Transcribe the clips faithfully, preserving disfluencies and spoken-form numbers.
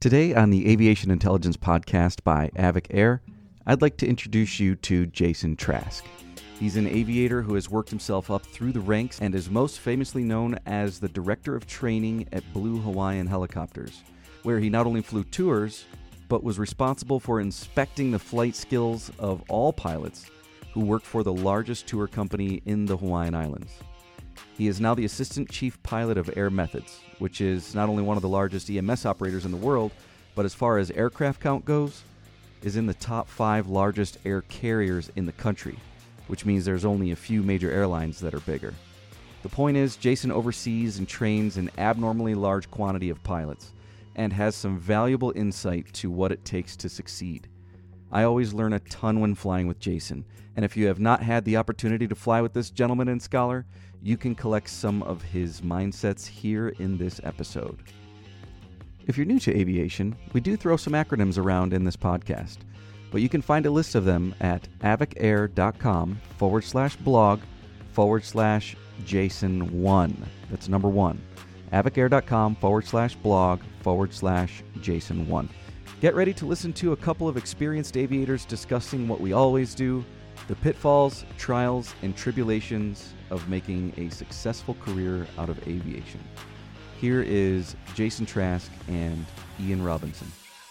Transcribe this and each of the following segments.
Today on the Aviation Intelligence Podcast by Avic Air, I'd like to introduce you to Jason Trask. He's an aviator who has worked himself up through the ranks and is most famously known as the Director of Training at Blue Hawaiian Helicopters, where he not only flew tours, but was responsible for inspecting the flight skills of all pilots who work for the largest tour company in the Hawaiian Islands. He is now the Assistant Chief Pilot of Air Methods, which is not only one of the largest E M S operators in the world, but as far as aircraft count goes, is in the top five largest air carriers in the country, which means there's only a few major airlines that are bigger. The point is, Jason oversees and trains an abnormally large quantity of pilots and has some valuable insight to what it takes to succeed. I always learn a ton when flying with Jason, and if you have not had the opportunity to fly with this gentleman and scholar, you can collect some of his mindsets here in this episode. If you're new to aviation, we do throw some acronyms around in this podcast, but you can find a list of them at avicair.com forward slash blog forward slash Jason one. That's number one. avicair.com forward slash blog forward slash Jason one. Get ready to listen to a couple of experienced aviators discussing what we always do, the pitfalls, trials, and tribulations of making a successful career out of aviation. Here is Jason Trask and Ian Robinson.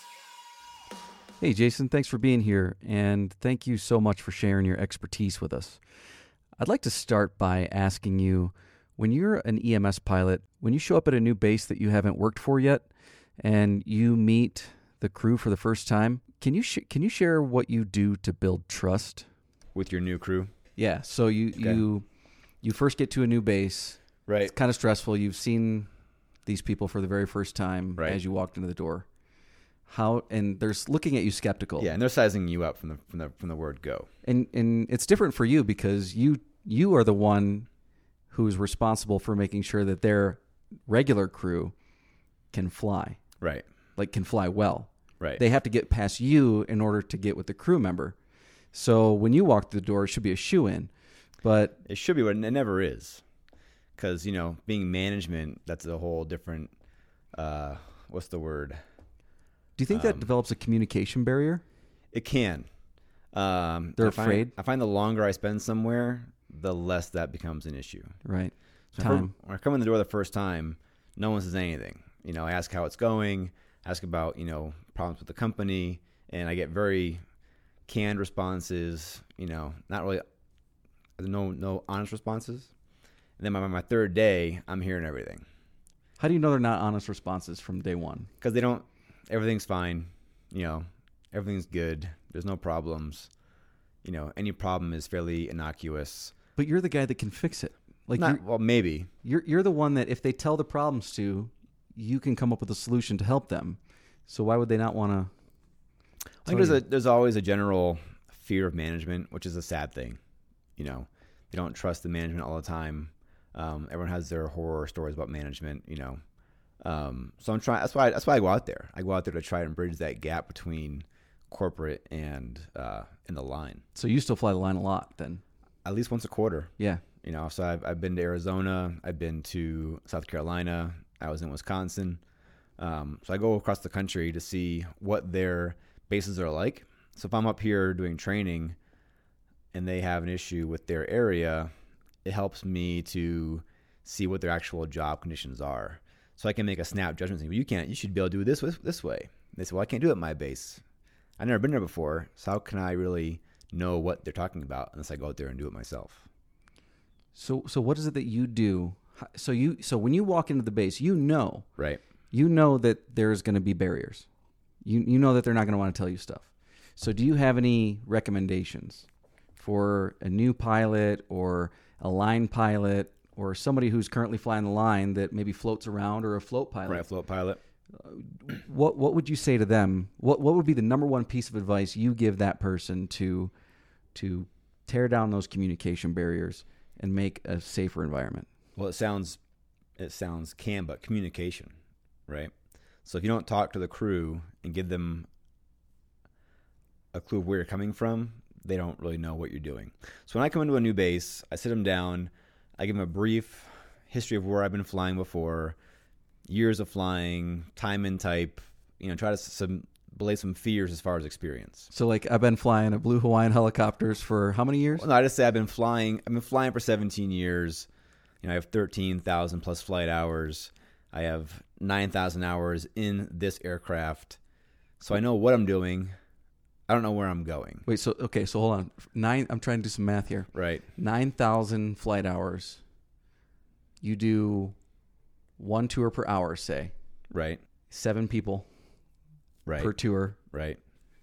Hey, Jason, thanks for being here, and thank you so much for sharing your expertise with us. I'd like to start by asking you, when you're an E M S pilot, when you show up at a new base that you haven't worked for yet, and you meet the crew for the first time, can you sh- can you share what you do to build trust with your new crew? Yeah, so you okay. you you first get to a new base. Right. It's kind of stressful. You've seen these people for the very first time right. as you walked into the door. How and they're looking at you skeptical. Yeah, and they're sizing you up from the from the from the word go. And and it's different for you because you you are the one who's responsible for making sure that their regular crew can fly. Right. Like can fly well. Right. They have to get past you in order to get with the crew member. So when you walk through the door, it should be a shoe-in. But it should be, but it never is. Because, you know, being management, that's a whole different, uh, what's the word? Do you think um, that develops a communication barrier? It can. Um, They're I afraid? Find, I find the longer I spend somewhere, the less that becomes an issue. Right. So time. When I come in the door the first time, no one says anything. You know, I ask how it's going, ask about, you know, problems with the company, and I get very canned responses, you know, not really, no no honest responses. And then by my third day, I'm hearing everything. How do you know they're not honest responses from day one? Because they don't, everything's fine, you know, everything's good, there's no problems, you know, any problem is fairly innocuous. But you're the guy that can fix it. Like, not, well, maybe. You're you're the one that if they tell the problems to, you can come up with a solution to help them. So why would they not want to? I think there's a there's always a general fear of management, which is a sad thing. You know, they don't trust the management all the time. Um, everyone has their horror stories about management. You know, um, so I'm trying. That's why that's why I go out there. I go out there to try and bridge that gap between corporate and uh, and the line. So you still fly the line a lot, then? At least once a quarter. Yeah. You know, so I've I've been to Arizona. I've been to South Carolina. I was in Wisconsin. Um, so I go across the country to see what their bases are like. So if I'm up here doing training and they have an issue with their area, it helps me to see what their actual job conditions are. So I can make a snap judgment saying, well, you can't, you should be able to do this this way. And they say, well, I can't do it at my base. I've never been there before. So how can I really know what they're talking about unless I go out there and do it myself? So so what is it that you do? So you so when you walk into the base, you know. Right. You know that there's going to be barriers. You you know that they're not going to want to tell you stuff. So do you have any recommendations for a new pilot or a line pilot or somebody who's currently flying the line that maybe floats around, or a float pilot? Right, float pilot. Uh, what what would you say to them? What what would be the number one piece of advice you give that person to to tear down those communication barriers and make a safer environment? Well, it sounds it sounds can, but communication. Right. So if you don't talk to the crew and give them a clue of where you're coming from, they don't really know what you're doing. So when I come into a new base, I sit them down, I give them a brief history of where I've been flying before, years of flying, time and type, you know, try to some belay some fears as far as experience. So like I've been flying a Blue Hawaiian helicopters for how many years? Well, no, I just say I've been flying. I've been flying for seventeen years. You know, I have thirteen thousand plus flight hours. I have nine thousand hours in this aircraft. So I know what I'm doing. I don't know where I'm going. Wait, so okay, so hold on. Nine. I'm trying to do some math here. Right. Nine thousand flight hours. You do one tour per hour, say. Right. Seven people. Right. Per tour. Right.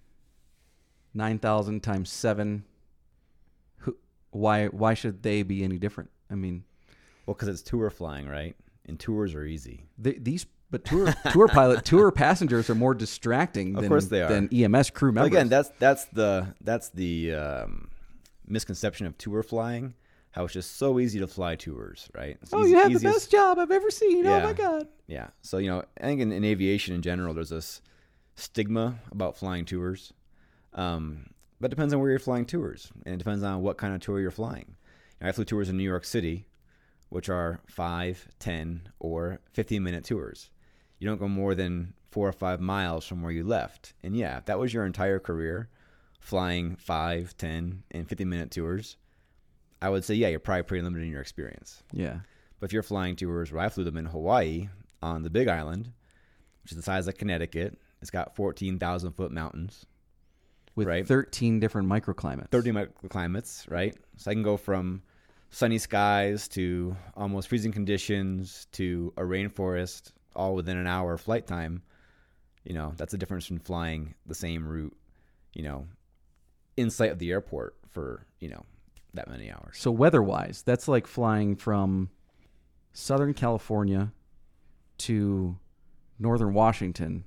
Nine thousand times seven. Who? Why? Why should they be any different? I mean, well, because it's tour flying, right? And tours are easy. They, these, but tour tour pilot tour passengers are more distracting. Of than, course they are. Than E M S crew members. Well, again, that's that's the that's the um, misconception of tour flying. How it's just so easy to fly tours, right? It's oh, easy, you have easiest, the best job I've ever seen. Yeah. Oh my god. Yeah. So you know, I think in, in aviation in general, there's this stigma about flying tours. Um, but it depends on where you're flying tours, and it depends on what kind of tour you're flying. You know, I flew tours in New York City, which are five, ten, or fifteen-minute tours. You don't go more than four or five miles from where you left. And yeah, if that was your entire career, flying five, ten, and fifteen-minute tours, I would say, yeah, you're probably pretty limited in your experience. Yeah. But if you're flying tours where I flew them in Hawaii on the Big Island, which is the size of Connecticut, it's got fourteen thousand foot mountains. With right? thirteen different microclimates. thirteen microclimates, right? So I can go from sunny skies to almost freezing conditions to a rainforest all within an hour of flight time. You know, that's the difference from flying the same route, you know, in sight of the airport for, you know, that many hours. So weather-wise, that's like flying from Southern California to Northern Washington,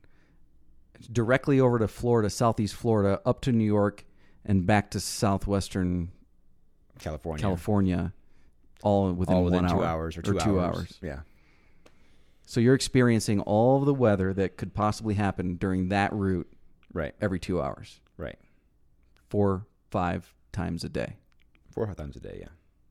directly over to Florida, Southeast Florida, up to New York, and back to Southwestern California. California, all within, all within one two hour, hours or two, or two hours. hours. Yeah. So you're experiencing all of the weather that could possibly happen during that route Right. every two hours. Right. Four, five times a day. Four or five times a day, yeah.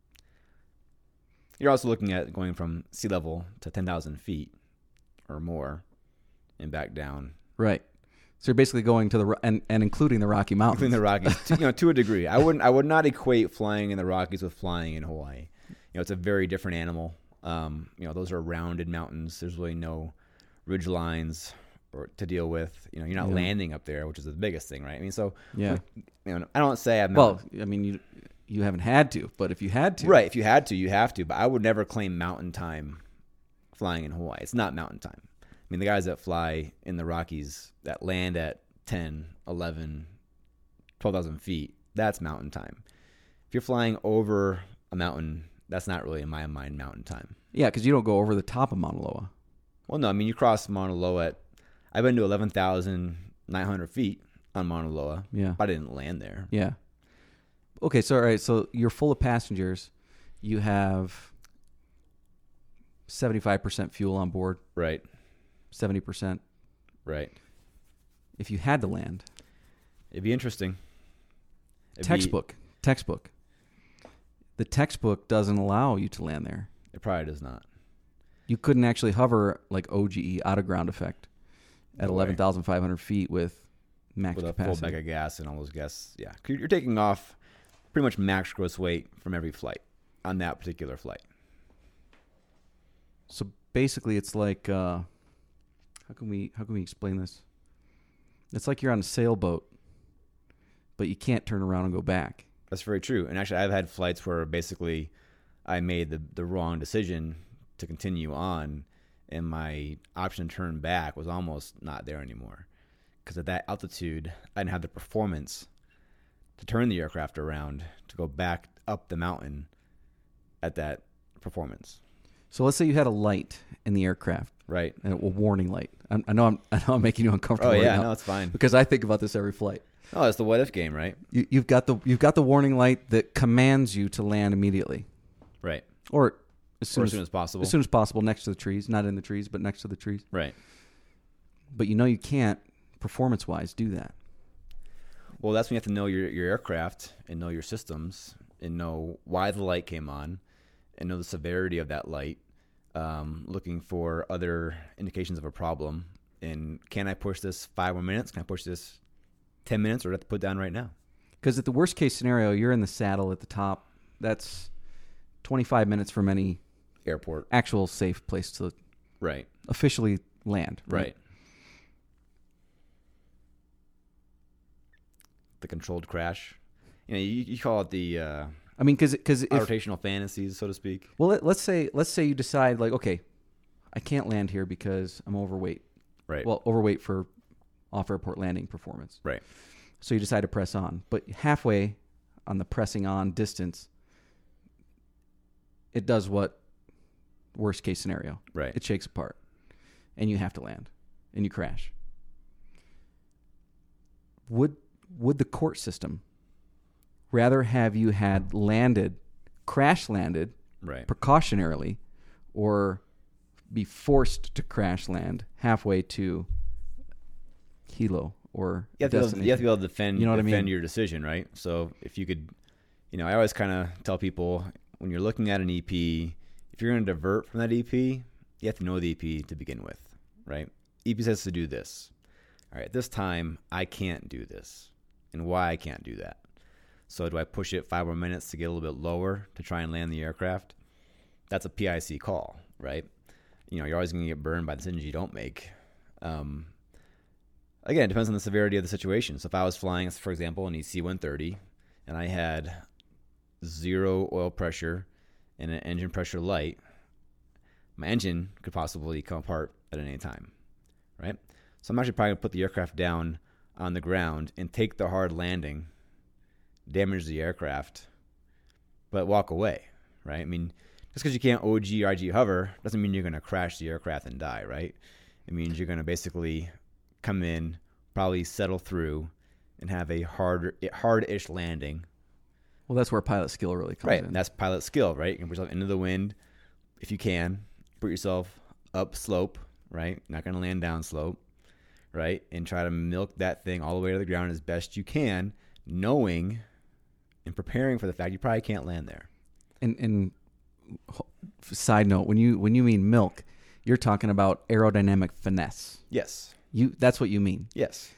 You're also looking at going from sea level to ten thousand feet or more and back down. Right. So you're basically going to the, and, and including the Rocky Mountains. Including the Rockies, to, you know, to a degree. I wouldn't, I would not equate flying in the Rockies with flying in Hawaii. You know, it's a very different animal. Um, you know, those are rounded mountains. There's really no ridge lines or to deal with. You know, you're not Yeah. landing up there, which is the biggest thing, right? I mean, so Yeah. you know, I don't say I'm Well, I mean, you you haven't had to, but if you had to. right. If you had to, you have to. But I would never claim mountain time flying in Hawaii. It's not mountain time. I mean, the guys that fly in the Rockies that land at ten, eleven, twelve thousand feet, that's mountain time. If you're flying over a mountain, that's not really, in my mind, mountain time. Yeah, because you don't go over the top of Mauna Loa. Well, no, I mean, you cross Mauna Loa at, I've been to eleven thousand nine hundred feet on Mauna Loa. Yeah. But I didn't land there. Yeah. Okay, so all right, so you're full of passengers. You have seventy-five percent fuel on board, Right, seventy percent. right. If you had to land, It'd be interesting. It'd be- textbook, textbook. The textbook doesn't allow you to land there. it probably does not. You couldn't actually hover like O G E, out of ground effect, at No way. eleven thousand five hundred feet with max With a capacity. full bag of gas and all those gas. Yeah. 'Cause You're taking off pretty much max gross weight from every flight on that particular flight. So basically, it's like uh, how can we how can we explain this? It's like you're on a sailboat, but you can't turn around and go back. That's very true. And actually, I've had flights where basically I made the, the wrong decision to continue on, and my option to turn back was almost not there anymore. Because at that altitude, I didn't have the performance to turn the aircraft around to go back up the mountain at that performance. So let's say you had a light in the aircraft, Right. a warning light. I, I know I'm I know I'm making you uncomfortable. Oh, yeah. right now No, it's fine. because I think about this every flight. Oh, it's the what if game, right? You, you've got the you've got the warning light that commands you to land immediately, Right. or as soon Or as, as soon as possible. as soon as possible, next to the trees, not in the trees, but next to the trees. Right. But you know you can't, performance-wise, do that. Well, that's when you have to know your, your aircraft and know your systems and know why the light came on and know the severity of that light, um, looking for other indications of a problem And can I push this five more minutes? Can I push this ten minutes, or do I have to put down right now? Because at the worst case scenario, you're in the saddle at the top. That's twenty-five minutes from any airport, actual safe place to right officially land. Right. right. The controlled crash. You know, you, you call it the uh, I mean, because because rotational fantasies, so to speak. Well, let, let's say let's say you decide like, okay, I can't land here because I'm overweight. Right. Well, overweight for off-airport landing performance. Right. So you decide to press on, but halfway on the pressing on distance, it does what worst case scenario. Right. It shakes apart, and you have to land, and you crash. Would would the court system rather have you had landed, crash landed, right, precautionarily, or be forced to crash land halfway to Hilo or you have, to be able, you have to be able to defend, you know what defend I mean? your decision, right? So if you could, you know, I always kind of tell people when you're looking at an E P, if you're going to divert from that E P, you have to know the E P to begin with, right? E P says to do this. All right, this time I can't do this, and why I can't do that. So do I push it five more minutes to get a little bit lower to try and land the aircraft? That's a P I C call, right? You know, you're always going to get burned by decisions you don't make. Um, again, it depends on the severity of the situation. So if I was flying, for example, an E C one thirty, and I had zero oil pressure and an engine pressure light, my engine could possibly come apart at any time, right? So I'm actually probably going to put the aircraft down on the ground and take the hard landing, damage the aircraft, but walk away, right? I mean, just because you can't O G or I G hover doesn't mean you're going to crash the aircraft and die, right? It means you're going to basically come in, probably settle through, and have a hard, hard-ish landing. Well, that's where pilot skill really comes right, in. Right, that's pilot skill, right? You can put yourself into the wind if you can. Put yourself up slope, right? Not going to land down slope, right? And try to milk that thing all the way to the ground as best you can, knowing and preparing for the fact you probably can't land there. And, and side note, when you when you mean milk, you're talking about aerodynamic finesse. Yes. You that's what you mean. Yes.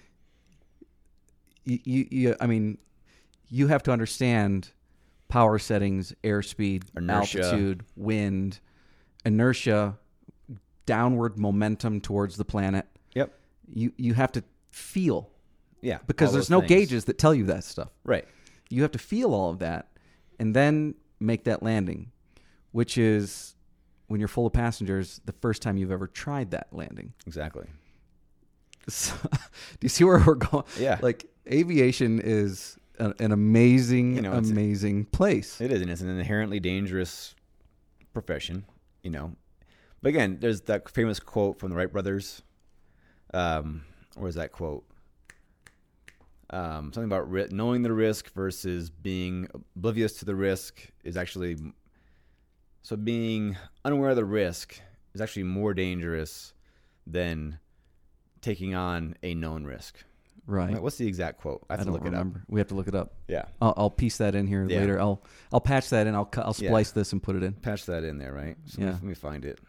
You, you, you I mean, you have to understand power settings, airspeed, inertia, altitude, wind, inertia, downward momentum towards the planet. Yep. You you have to feel. Yeah. Because there's no things. gauges that tell you that stuff. Right. You have to feel all of that and then make that landing, which is when you're full of passengers, the first time you've ever tried that landing. Exactly. So, do you see where we're going? Yeah. Like aviation is a, an amazing, you know, amazing place. It is, and it's an inherently dangerous profession, you know. But again, there's that famous quote from the Wright brothers. Um, where is that quote? Um, something about ri- knowing the risk versus being oblivious to the risk is actually... So being unaware of the risk is actually more dangerous than taking on a known risk. Right. What's the exact quote? I have I to don't look remember. it up. We have to look it up. Yeah. I'll, I'll piece that in here Yeah. later. I'll I'll patch that in. I'll cu- I'll splice Yeah. this and put it in. Patch that in there, right? So Yeah. let, me, let me find it.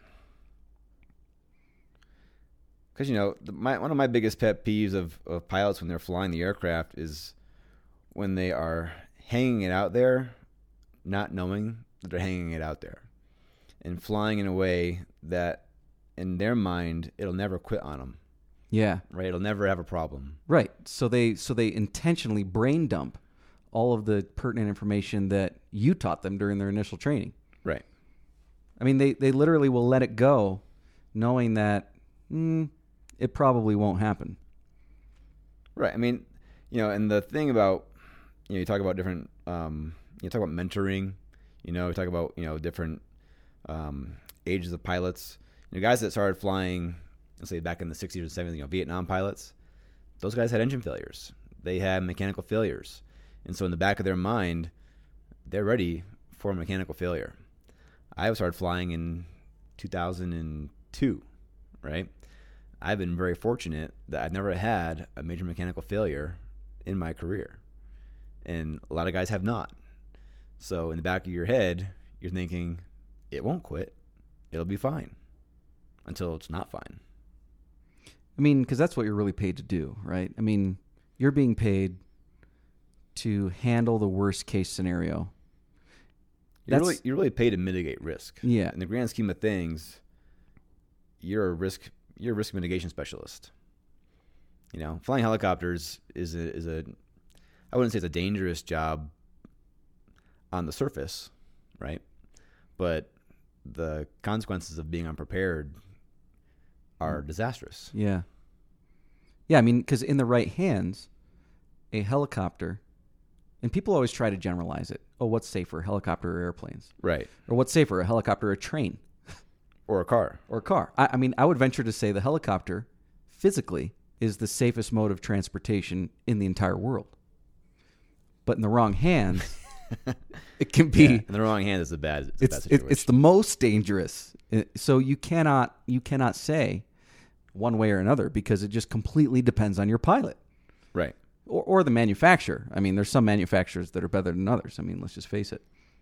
Because, you know, the, my, one of my biggest pet peeves of, of pilots when they're flying the aircraft is when they are hanging it out there, not knowing that they're hanging it out there, and flying in a way that, in their mind, it'll never quit on them. Yeah. Right? It'll never have a problem. Right. So they so they intentionally brain dump all of the pertinent information that you taught them during their initial training. Right. I mean, they, they literally will let it go knowing that mm, it probably won't happen. Right. I mean, you know, and the thing about, you know, you talk about different, um, you talk about mentoring, you know, you talk about, you know, different um, ages of pilots. You know, guys that started flying, let's say back in the sixties or seventies, you know, Vietnam pilots, those guys had engine failures. They had mechanical failures. And so in the back of their mind, they're ready for a mechanical failure. I started flying in two thousand two, right? I've been very fortunate that I've never had a major mechanical failure in my career. And a lot of guys have not. So in the back of your head, you're thinking, it won't quit. It'll be fine. Until it's not fine. I mean, because that's what you're really paid to do, right? I mean, you're being paid to handle the worst case scenario. You're That's, really, you're really paid to mitigate risk. Yeah. In the grand scheme of things, you're a risk you're a risk mitigation specialist. You know, flying helicopters is a, is a I wouldn't say it's a dangerous job on the surface, right? But the consequences of being unprepared are disastrous. Yeah. Yeah, I mean, because in the right hands, a helicopter, and people always try to generalize it. Oh, what's safer, a helicopter or airplanes? Right. Or what's safer, a helicopter or a train? Or a car. Or a car. I, I mean, I would venture to say the helicopter, physically, is the safest mode of transportation in the entire world. But in the wrong hands, it can be... Yeah, in the wrong hands, it's a bad, it's, it's, a bad it, situation. it's the most dangerous. So you cannot you cannot say one way or another because it just completely depends on your pilot. Right. Or, or the manufacturer. I mean, there's some manufacturers that are better than others. I mean, let's just face it.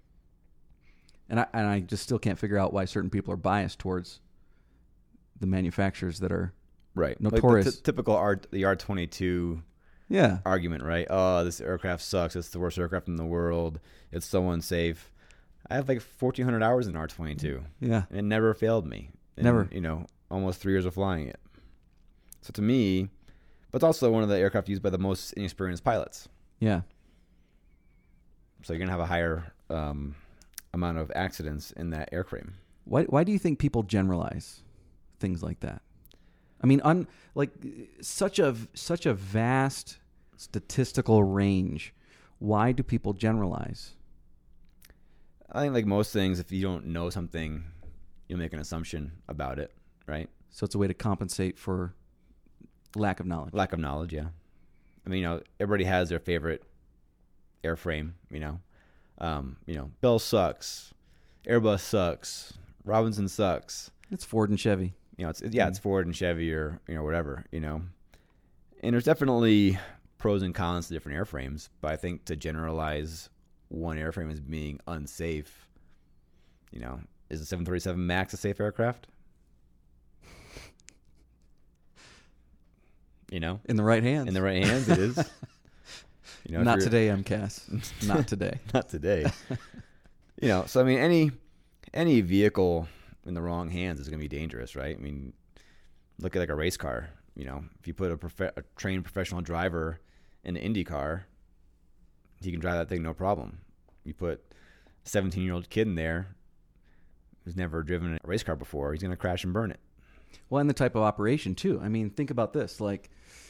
And I and I just still can't figure out why certain people are biased towards the manufacturers that are right. notorious. Like the t- typical R, the R twenty-two yeah. argument, right? Oh, this aircraft sucks. It's the worst aircraft in the world. It's so unsafe. I have like fourteen hundred hours in R twenty-two. Yeah. And it never failed me. In, Never. You know, almost three years of flying it. So to me, but it's also one of the aircraft used by the most inexperienced pilots. Yeah. So you're going to have a higher um, amount of accidents in that airframe. Why why do you think people generalize things like that? I mean, un, like such a such a vast statistical range. Why do people generalize? I think like most things, if you don't know something, you'll make an assumption about it, right? So it's a way to compensate for lack of knowledge. Lack of knowledge, yeah. I mean, you know, everybody has their favorite airframe, you know. Um, you know, Bell sucks. Airbus sucks. Robinson sucks. It's Ford and Chevy. You know, it's yeah, it's Ford and Chevy or, you know, whatever, you know. And there's definitely pros and cons to different airframes, but I think to generalize one airframe as being unsafe, you know, is the seven thirty-seven MAX a safe aircraft? You know? In the right hands. In the right hands, it is. You know, Not today, M C A S. Not today. Not today. You know, so I mean, any any vehicle in the wrong hands is going to be dangerous, right? I mean, look at like a race car. You know, if you put a, prof- a trained professional driver in an Indy car, he can drive that thing no problem. You put a seventeen-year-old kid in there who's never driven a race car before, he's going to crash and burn it. Well, and the type of operation, too. I mean, think about this. Like,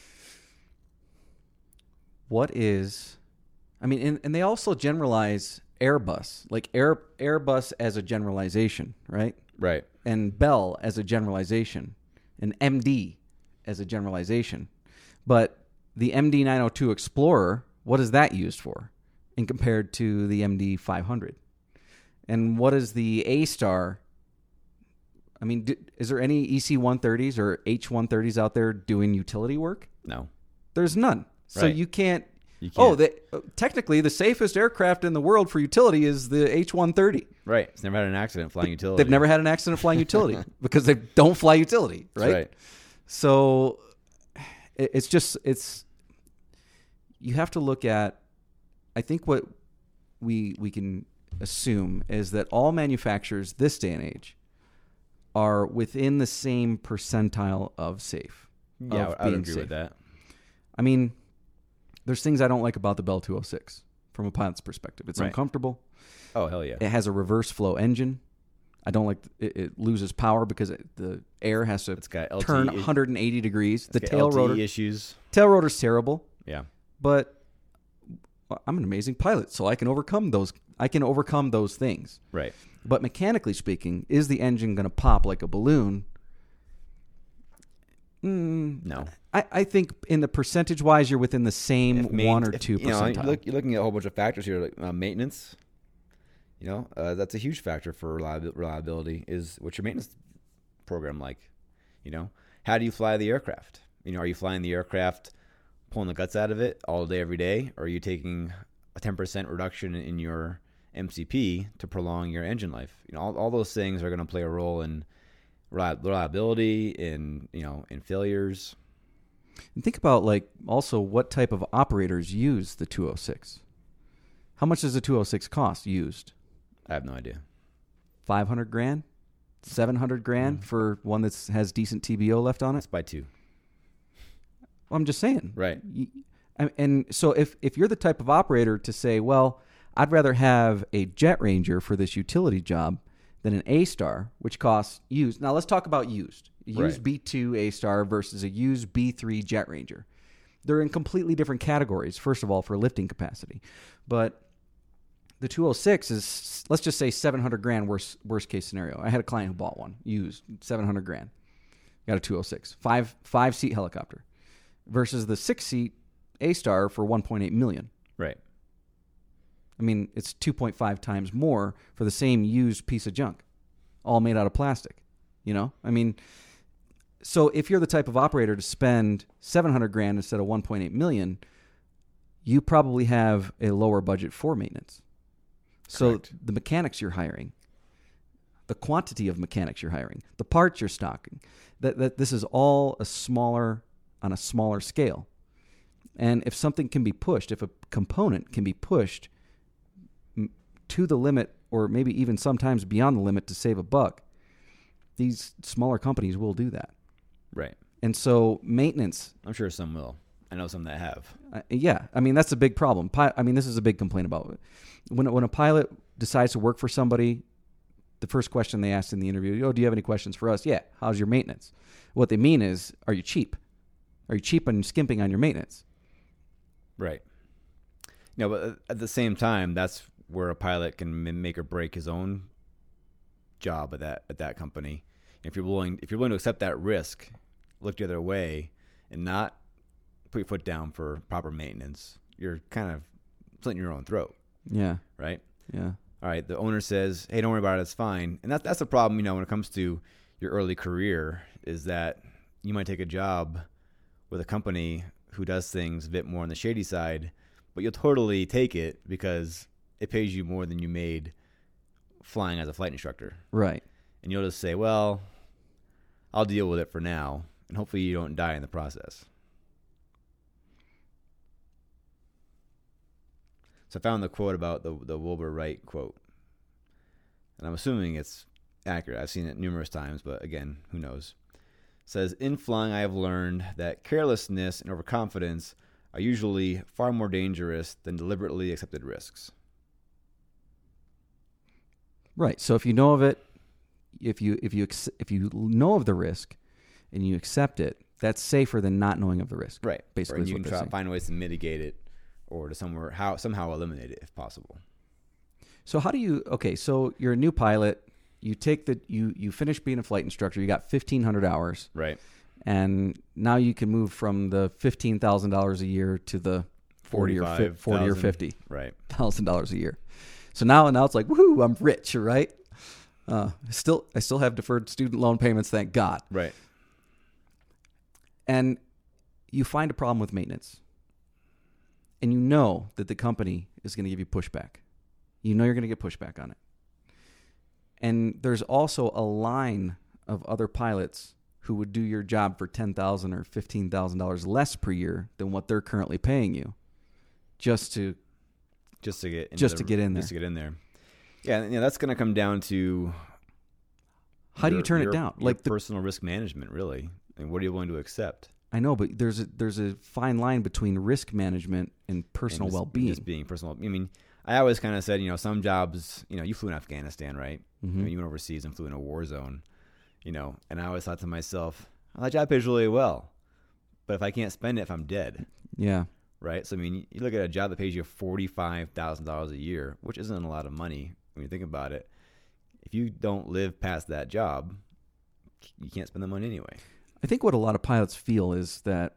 what is... I mean, and, and they also generalize Airbus. Like, Air, Airbus as a generalization, right? Right. And Bell as a generalization. And M D as a generalization. But the M D nine oh two Explorer, what is that used for in compared to the M D five hundred? And what is the A-Star? I mean, do, is there any E C one thirties or H one thirties out there doing utility work? No. There's none. So Right. you can't... You can't. Oh, the, uh, technically, the safest aircraft in the world for utility is the H one thirty. Right. It's never had an accident flying utility. They've never had an accident flying utility because they don't fly utility, right? That's right. So it, it's just, it's, you have to look at, I think what we we can assume is that all manufacturers this day and age are within the same percentile of safe. Yeah, of I would being agree safe. with that. I mean, there's things I don't like about the Bell two oh six from a pilot's perspective. It's Right. uncomfortable. Oh, hell yeah. It has a reverse flow engine. I don't like it, it loses power because it, the air has to It's got L T turn i- one hundred eighty degrees. It's The got tail L T E rotor issues. tail rotor's terrible, Yeah. but I'm an amazing pilot, so I can overcome those. I can overcome those things. Right. But mechanically speaking, is the engine going to pop like a balloon? Mm, No. I, I think in the percentage wise, you're within the same If main- one or if- two you know, percentile. you look, you're looking at a whole bunch of factors here, like uh, maintenance. You know, uh, that's a huge factor for reliabil- reliability. Is what's your maintenance program like? You know, how do you fly the aircraft? You know, are you flying the aircraft, pulling the guts out of it all day, every day? Or are you taking a ten percent reduction in your M C P to prolong your engine life? You know, all, all those things are going to play a role in reliability, in you know, in failures. And think about like also what type of operators use the two oh six. How much does the two oh six cost used? I have no idea. five hundred grand, seven hundred grand mm-hmm. for one that has decent T B O left on it. Let's buy two. Well, I'm just saying. Right. And so if if you're the type of operator to say, well, I'd rather have a Jet Ranger for this utility job than an A-Star, which costs used. Now let's talk about used. Used right. B two A-Star versus a used B three Jet Ranger. They're in completely different categories, first of all, for lifting capacity. But the two oh six is, let's just say seven hundred grand worst, worst case scenario. I had a client who bought one, used, seven hundred grand. Got a two oh six, five, five seat helicopter versus the six seat A-Star for one point eight million. Right. I mean, it's two point five times more for the same used piece of junk, all made out of plastic. You know, I mean, so if you're the type of operator to spend seven hundred grand instead of one point eight million, you probably have a lower budget for maintenance. So Correct. The mechanics you're hiring, the quantity of mechanics you're hiring, the parts you're stocking, that, that this is all a smaller, on a smaller scale. And if something can be pushed, if a component can be pushed to the limit, or maybe even sometimes beyond the limit to save a buck, these smaller companies will do that. Right. And so maintenance. I'm sure some will. I know some that have. Uh, yeah. I mean, that's a big problem. Pi- I mean, this is a big complaint about it. When, when a pilot decides to work for somebody, the first question they ask in the interview, oh, do you have any questions for us? Yeah. How's your maintenance? What they mean is, are you cheap? Are you cheap and skimping on your maintenance? Right. No, but at the same time, that's where a pilot can make or break his own job at that at that company. If you're willing, if you're willing to accept that risk, look the other way, and not put your foot down for proper maintenance, you're kind of slitting your own throat. Yeah. Right. Yeah. All right. The owner says, "Hey, don't worry about it. It's fine." And that's that's the problem. You know, when it comes to your early career, is that you might take a job with a company who does things a bit more on the shady side, but you'll totally take it because it pays you more than you made flying as a flight instructor. Right. And you'll just say, well, I'll deal with it for now, and hopefully you don't die in the process. So I found the quote about the the Wilbur Wright quote, and I'm assuming it's accurate. I've seen it numerous times, but again, who knows? It says, in flying, I have learned that carelessness and overconfidence are usually far more dangerous than deliberately accepted risks. Right. So if you know of it, if you if you if you know of the risk and you accept it, that's safer than not knowing of the risk. Right. Basically, or you can try to find ways to mitigate it or to somewhere how somehow eliminate it if possible. So how do you? Okay. So you're a new pilot. You take the you you finish being a flight instructor. You got fifteen hundred hours. Right. And now you can move from the fifteen thousand dollars a year to the forty or fi- forty or fifty right thousand dollars a year. So now now it's like, woohoo, I'm rich, right? Uh, still, I still have deferred student loan payments, thank God. Right. And you find a problem with maintenance, and you know that the company is going to give you pushback. You know you're going to get pushback on it. And there's also a line of other pilots who would do your job for ten thousand dollars or fifteen thousand dollars less per year than what they're currently paying you, just to just to get into just the, to get in there. Just to get in there. Yeah, and, you know, that's going to come down to how your, do you turn your, it down? Your like the, personal risk management, really. And what are you willing to accept? I know, but there's a, there's a fine line between risk management and personal and just, well-being. Just being personal. I mean, I always kind of said, you know, some jobs, you know, you flew in Afghanistan, right? Mm-hmm. I mean, you went overseas and flew in a war zone, you know, and I always thought to myself, well, that job pays really well, but if I can't spend it, if I'm dead. Yeah. Right? So, I mean, you look at a job that pays you forty-five thousand dollars a year, which isn't a lot of money when you think about it. If you don't live past that job, you can't spend the money anyway. I think what a lot of pilots feel is that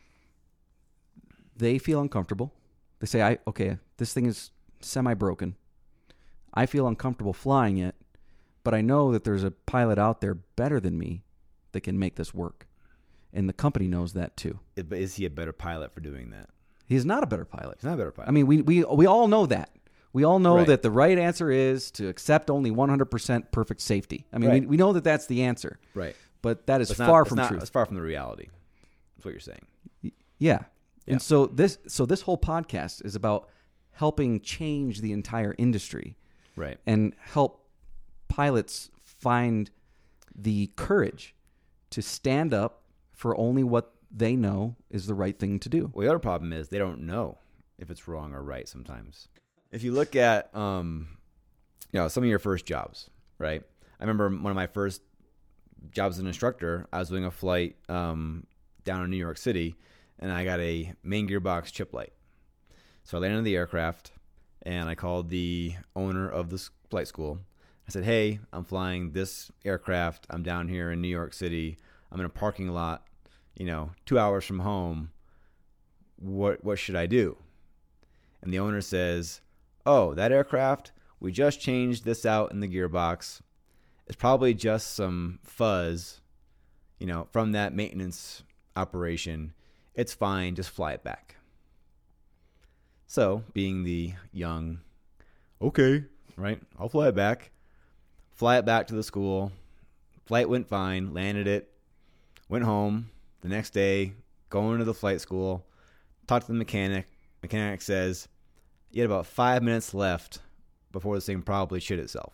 they feel uncomfortable. They say, "I okay, this thing is semi-broken. I feel uncomfortable flying it, but I know that there's a pilot out there better than me that can make this work." And the company knows that too. It, but is he a better pilot for doing that? He's not a better pilot. He's not a better pilot. I mean, we we we all know that. We all know Right. that the right answer is to accept only one hundred percent perfect safety. I mean, Right. we, we know that that's the answer. Right. But that is It's not- far it's from not- truth. It's far from the reality. That's what you're saying. Yeah. Yeah. And so this so this whole podcast is about helping change the entire industry Right. and help pilots find the courage to stand up for only what they know is the right thing to do. Well, the other problem is they don't know if it's wrong or right sometimes. If you look at, um, you know, some of your first jobs, right? I remember one of my first jobs as an instructor, I was doing a flight um, down in New York City, and I got a main gearbox chip light. So I landed on the aircraft, and I called the owner of the flight school. I said, hey, I'm flying this aircraft. I'm down here in New York City. I'm in a parking lot, you know, two hours from home. What what should I do? And the owner says, oh, that aircraft, we just changed this out in the gearbox. It's probably just some fuzz, you know, from that maintenance operation. It's fine. Just fly it back. So, being the young, okay, right, I'll fly it back. Fly it back to the school. Flight went fine. Landed it. Went home. The next day, going to the flight school. Talked to the mechanic. Mechanic says, you had about five minutes left before this thing probably shit itself.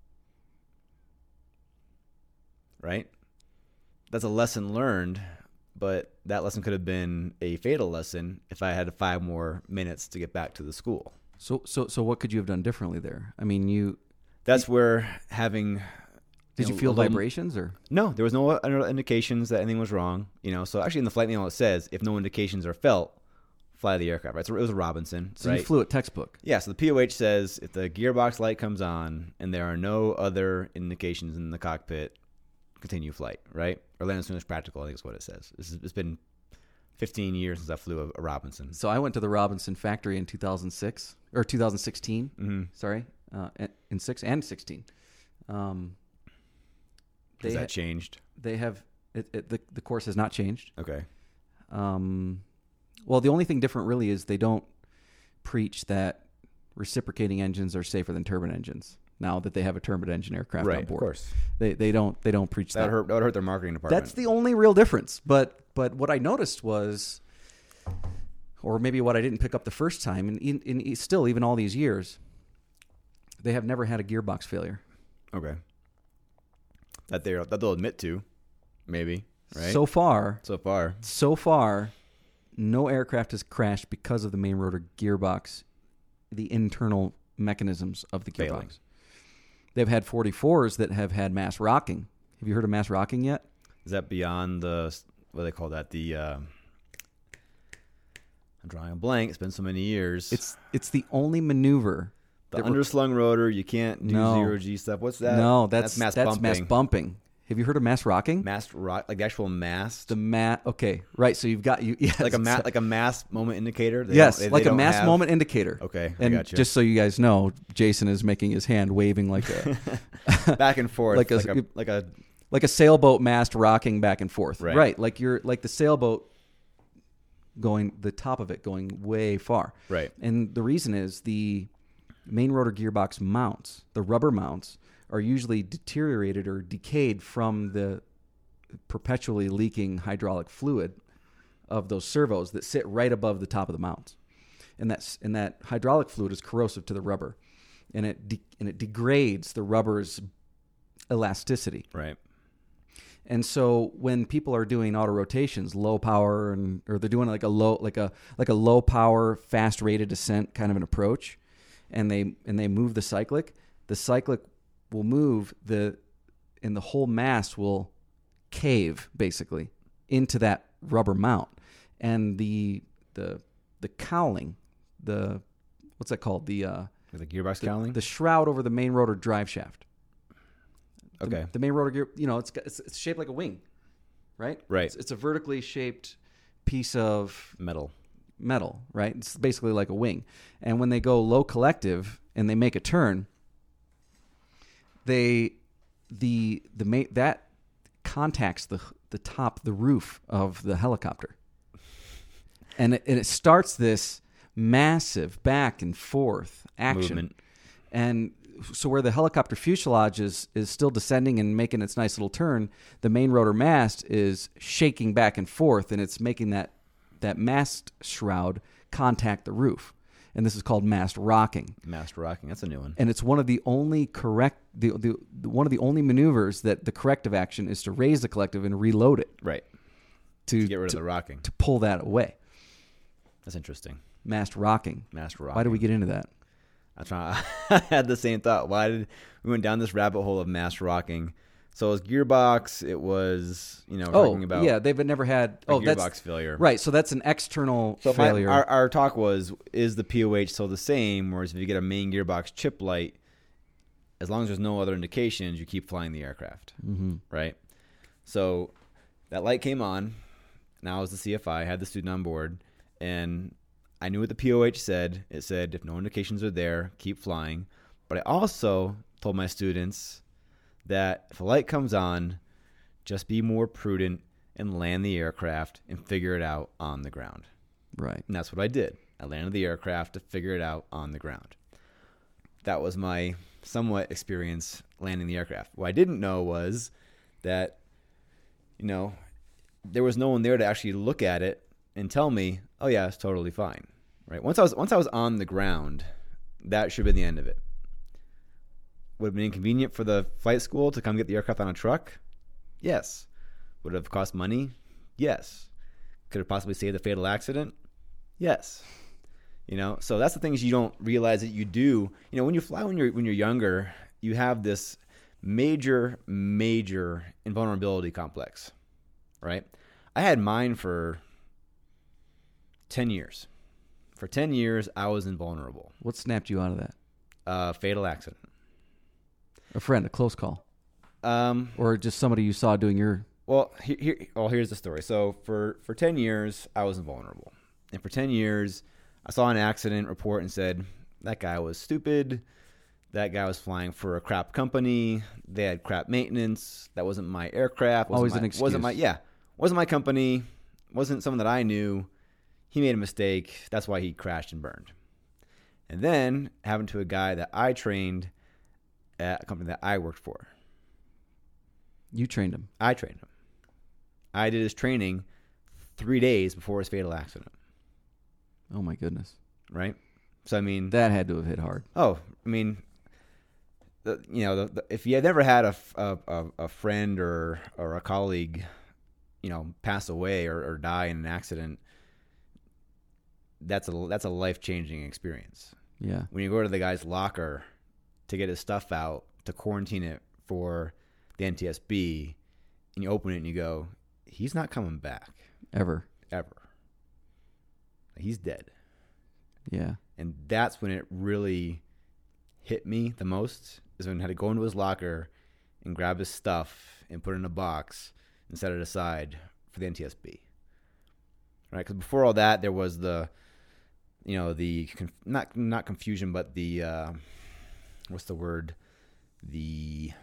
Right? That's a lesson learned, but that lesson could have been a fatal lesson if I had five more minutes to get back to the school. So so so what could you have done differently there? I mean, you That's where having... did you know, feel a little- vibrations or No, there was no other indications that anything was wrong. You know, so actually in the flight manual it says if no indications are felt, fly the aircraft. Right? So it was a Robinson. so right? you flew at textbook? Yeah, so the P O H says if the gearbox light comes on and there are no other indications in the cockpit, continue flight, right? Or land as soon as practical, I think is what it says. This is, it's been fifteen years since I flew a, a Robinson. So I went to the Robinson factory in two thousand six or two thousand sixteen. Mm-hmm. Sorry, uh, in six and sixteen. Um, Has they that ha- changed? they have it, it, the the course has not changed. Okay. Um, well, the only thing different really is they don't preach that reciprocating engines are safer than turbine engines. Now that they have a turbine engine aircraft Right, on of board, course. they they don't they don't preach That that. would hurt, that would hurt their marketing department. That's the only real difference. But but what I noticed was, or maybe what I didn't pick up the first time, and in, in still even all these years, they have never had a gearbox failure. Okay. That they're that they'll admit to, maybe, right? So far, so far. so far, no aircraft has crashed because of the main rotor gearbox, the internal mechanisms of the gearbox. Failing. They've had forty-fours that have had mass rocking. Have you heard of mass rocking yet? Is that beyond the what do they call that? The uh, I'm drawing a blank. It's been so many years. It's it's the only maneuver. the that re- underslung rotor. You can't do No. zero G stuff. What's that? no, that's mass that's bumping. mass bumping. Have you heard of mass rocking? Mast rock, like the actual mast, The mat. Okay, right. So you've got you. Yes, like a ma- like a mass moment indicator. They yes, don't- they- like they a don't mass have- moment indicator. Okay, I And gotcha. just so you guys know, Jason is making his hand waving like a back and forth, like like a- a like a, like a sailboat mast rocking back and forth. Right. Like you're like the sailboat going the top of it going way far. right. And the reason is the main rotor gearbox mounts, the rubber mounts, are usually deteriorated or decayed from the perpetually leaking hydraulic fluid of those servos that sit right above the top of the mounts. And that's and that hydraulic fluid is corrosive to the rubber, and it de- and it degrades the rubber's elasticity. Right. And so when people are doing auto rotations, low power, and or they're doing like a low like a like a low power fast rate of descent kind of an approach, and they and they move the cyclic, the cyclic will move the and the whole mass will cave basically into that rubber mount, and the the the cowling, the what's that called, the uh, The gearbox the, cowling. the shroud over the main rotor drive shaft. The- Okay. The, main rotor gear, you know, it's, got- it's it's shaped like a wing, right? Right. It's, it's a vertically shaped piece of Metal. metal, right? It's basically like a wing. And when they go low collective and they make a turn, they the the ma- that contacts the the top, the roof of the helicopter, and it, and it starts this massive back and forth action. Movement. And so where the helicopter fuselage is, is still descending and making its nice little turn, the main rotor mast is shaking back and forth, and it's making that, that mast shroud contact the roof. And this is called mast rocking. Mast rocking. That's a new one. And it's one of the only correct, the, the, the one of the only maneuvers that the corrective action is to raise the collective and reload it. Right. To, To get rid to, of the rocking. To pull that away. That's interesting. Mast rocking. Mast rocking. Why did we get into that? I try. I had the same thought. Why did we went down this rabbit hole of mast rocking? So it was gearbox. It was, you know, Oh, talking about yeah, they've never had a oh gearbox that's failure. right. So that's an external So my, failure. our, our talk was, is the P O H still the same? Whereas if you get a main gearbox chip light, as long as there's no other indications, you keep flying the aircraft, mm-hmm. right? So that light came on. Now I was the C F I, had the student on board, and I knew what the P O H said. It said, if no indications are there, keep flying. But I also told my students that if a light comes on, just be more prudent and land the aircraft and figure it out on the ground. Right. And that's what I did. I landed the aircraft to figure it out on the ground. That was my somewhat experience landing the aircraft. What I didn't know was that, you know, there was no one there to actually look at it and tell me, oh yeah, it's totally fine. Right? Once I was once I was on the ground, that should have been the end of it. Would have been inconvenient for the flight school to come get the aircraft on a truck? Yes. Would it have cost money? Yes. Could have possibly saved a fatal accident? Yes. You know, so that's the things you don't realize that you do. You know, when you fly when you're when you're younger, you have this major, major invulnerability complex, right? I had mine for ten years. For ten years, I was invulnerable. What snapped you out of that? Uh, fatal accident. A friend, a close call, Um, or just somebody you saw doing your. well, here, here, well, here's the story. So for, for ten years, I was invulnerable. And for ten years, I saw an accident report and said, that guy was stupid. That guy was flying for a crap company. They had crap maintenance. That wasn't my aircraft. Wasn't Always my, an excuse. Wasn't my, yeah. Wasn't my company. Wasn't someone that I knew. He made a mistake. That's why he crashed and burned. And then happened to a guy that I trained at a company that I worked for. You trained him. I trained him. I did his training three days before his fatal accident. Oh my goodness. Right? So, I mean... That had to have hit hard. Oh, I mean... The, you know, the, the, if you had never had a, a, a friend or, or a colleague, you know, pass away or, or die in an accident, that's a, that's a life-changing experience. Yeah. When you go to the guy's locker to get his stuff out, to quarantine it for the N T S B, and you open it and you go, he's not coming back. Ever. Ever. He's dead. Yeah. And that's when it really hit me the most, is when I had to go into his locker and grab his stuff and put it in a box and set it aside for the N T S B. Right? Because before all that, there was the, you know, the, not not confusion, but the, uh, what's the word? The,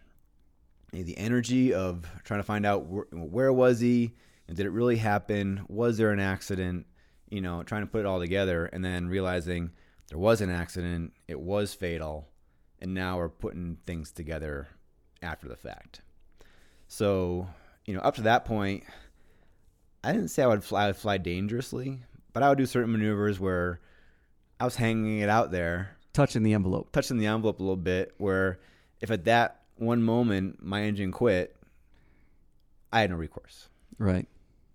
the energy of trying to find out where, where was he, and did it really happen? Was there an accident? You know, trying to put it all together, and then realizing there was an accident, it was fatal, and now we're putting things together after the fact. So, you know, up to that point, I didn't say I would fly, I would fly dangerously, but I would do certain maneuvers where I was hanging it out there, Touching the envelope. touching the envelope a little bit, where if at that one moment my engine quit, I had no recourse. Right.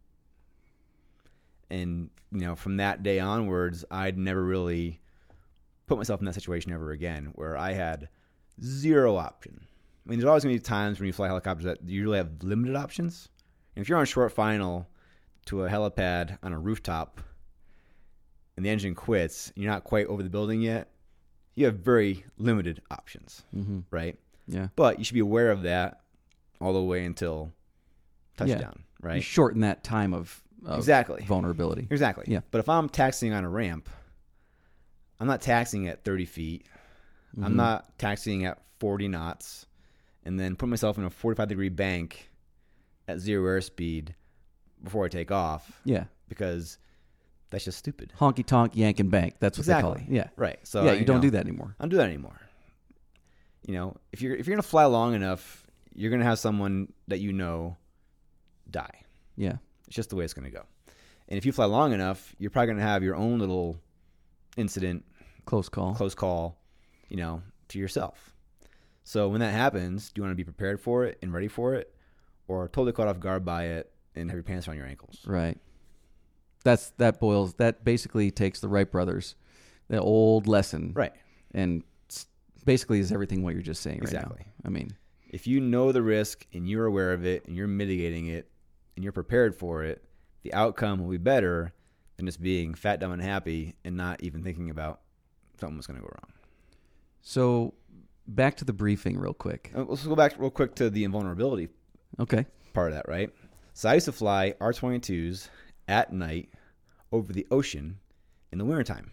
And, you know, from that day onwards, I'd never really put myself in that situation ever again, where I had zero option. I mean, there's always going to be times when you fly helicopters that you really have limited options. And if you're on a short final to a helipad on a rooftop and the engine quits and you're not quite over the building yet, you have very limited options, Mm-hmm. right? Yeah. But you should be aware of that all the way until touchdown, You right? shorten that time of, of Exactly. vulnerability. Exactly. Yeah. But if I'm taxiing on a ramp, I'm not taxiing at thirty feet. Mm-hmm. I'm not taxiing at forty knots and then put myself in a forty-five degree bank at zero airspeed before I take off. Yeah. Because That's just stupid. Honky tonk, yank and bank. That's what Exactly. they call it. Yeah. Right. So yeah, you, you don't know, do that anymore. I don't do that anymore. You know, if you're if you're gonna fly long enough, you're gonna have someone that you know die. Yeah. It's just the way it's gonna go. And if you fly long enough, you're probably gonna have your own little incident, Close call. close call, you know, to yourself. So when that happens, do you want to be prepared for it and ready for it, or totally caught off guard by it and have your pants around your ankles? Right. That's that boils. That basically takes the Wright brothers, the old lesson, Right. and s- basically is everything what you're just saying right Exactly. now. I mean, If you know the risk and you're aware of it and you're mitigating it and you're prepared for it, the outcome will be better than just being fat, dumb, and happy and not even thinking about something was going to go wrong. so back to the briefing real quick. Uh, Let's go back real quick to the invulnerability Okay. part of that, right? So I used to fly R twenty-twos at night over the ocean in the wintertime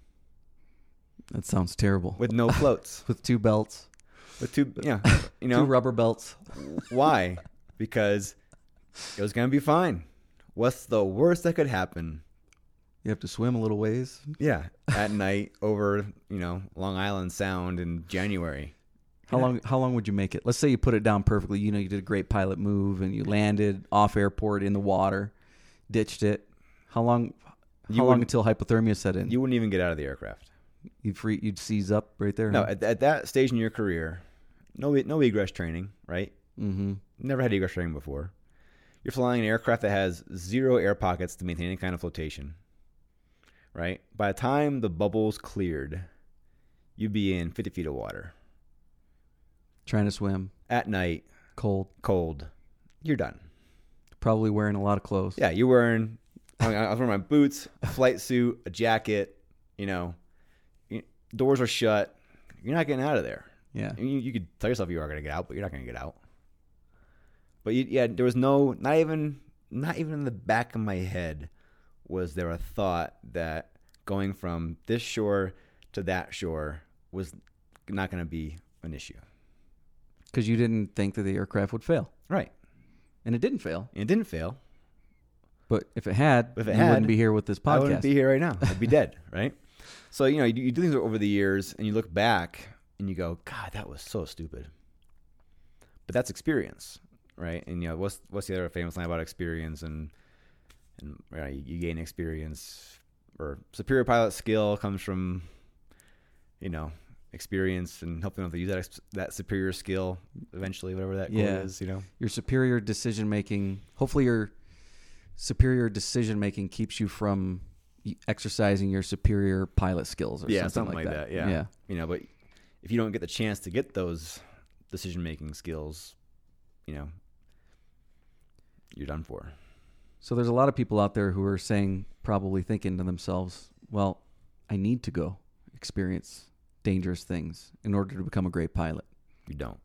That sounds terrible. with no floats. With two belts, With two, yeah, you know, two rubber belts. why? Because it was going to be fine. What's the worst that could happen? You have to swim a little ways. Yeah, at night over, you know, Long Island Sound in January. How long? How long would you make it? Let's say you put it down perfectly. You know, you did a great pilot move and you landed off airport in the water, ditched it. How long? You How long wouldn't- until hypothermia set in? You wouldn't even get out of the aircraft. You'd free. You'd seize up right there. No, huh? at, at that stage in your career, no no egress training, right? Mm-hmm. Never had egress training before. You're flying an aircraft that has zero air pockets to maintain any kind of flotation, right? By the time the bubbles cleared, you'd be in fifty feet of water. Trying to swim, At night, cold, cold, you're done. probably wearing a lot of clothes. Yeah, you're wearing, I mean, I was wearing my boots, a flight suit, a jacket, you know, you- doors are shut. You're not getting out of there. Yeah. I mean, you, you could tell yourself you are going to get out, but you're not going to get out. But you, yeah, there was no, not even, not even in the back of my head was there a thought that going from this shore to that shore was not going to be an issue. Because you didn't think that the aircraft would fail, Right. and it didn't fail. And it didn't fail. But if it had, If it you had, wouldn't be here with this podcast. I wouldn't be here right now. I'd be dead, right? So, you know, you, you do things over the years and you look back and you go, God, that was so stupid. But that's experience, right? And, you know, what's what's the other famous line about experience? And, and you, know, you, you gain experience, or superior pilot skill comes from, you know, experience and helping them to use that ex- that superior skill eventually, whatever that Yeah. quote is, you know. Your superior decision making. Hopefully, your superior decision making keeps you from exercising your superior pilot skills, or Yeah, something, something like, like that. that, yeah. Yeah. You know, but if you don't get the chance to get those decision-making skills, you know, you're done for. So there's a lot of people out there who are saying, probably thinking to themselves, "Well, I need to go experience dangerous things in order to become a great pilot." You don't.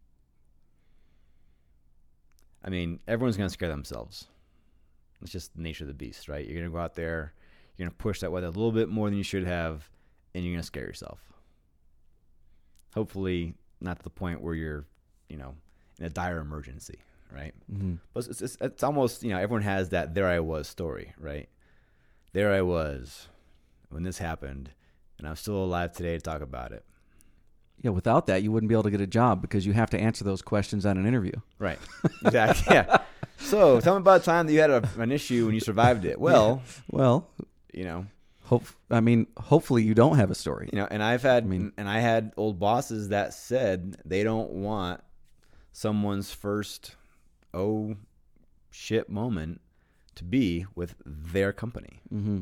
I mean, everyone's going to scare themselves. It's just the nature of the beast, right? You're going to go out there, you're going to push that weather a little bit more than you should have, and you're going to scare yourself. Hopefully, not to the point where you're, you know, in a dire emergency, right? Mm-hmm. But it's, it's, it's almost, you know, everyone has that "there I was" story, right? There I was when this happened, and I'm still alive today to talk about it. Yeah, without that, you wouldn't be able to get a job because you have to answer those questions on an interview. Right. Exactly. Yeah. So tell me about a time that you had a, an issue and you survived it. Well, Well, you know, hope I mean, hopefully you don't have a story. you know, and I've had, I mean- and I had old bosses that said they don't want someone's first oh shit moment to be with their company. Mm-hmm.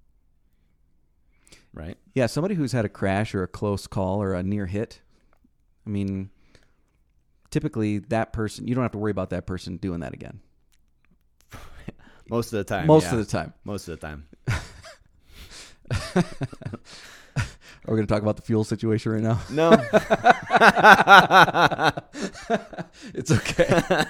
Right. Yeah, somebody who's had a crash or a close call or a near hit. I mean, typically that person, you don't have to worry about that person doing that again. Most of the time. Most yeah. of the time. Most of the time. Are we going to talk about the fuel situation right now? No. It's okay.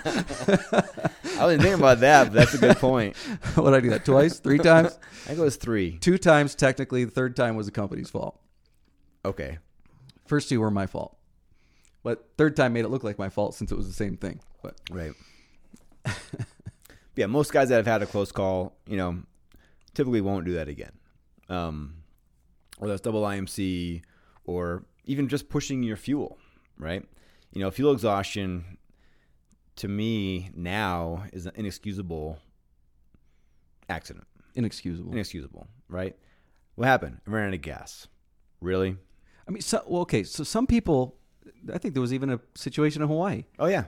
I wasn't thinking about that, but that's a good point. What did I do that twice? Three times? I think it was three. Two times, technically. The third time was the company's fault. Okay. First two were my fault. But third time made it look like my fault since it was the same thing. But Right. Yeah, most guys that have had a close call, you know, typically won't do that again. Um, whether that's double I M C or even just pushing your fuel, right? You know, fuel exhaustion to me now is an inexcusable accident. Inexcusable. Inexcusable, right? What happened? I ran out of gas. Really? I mean, so, well, okay, so some people, I think there was even a situation in Hawaii. Oh, yeah.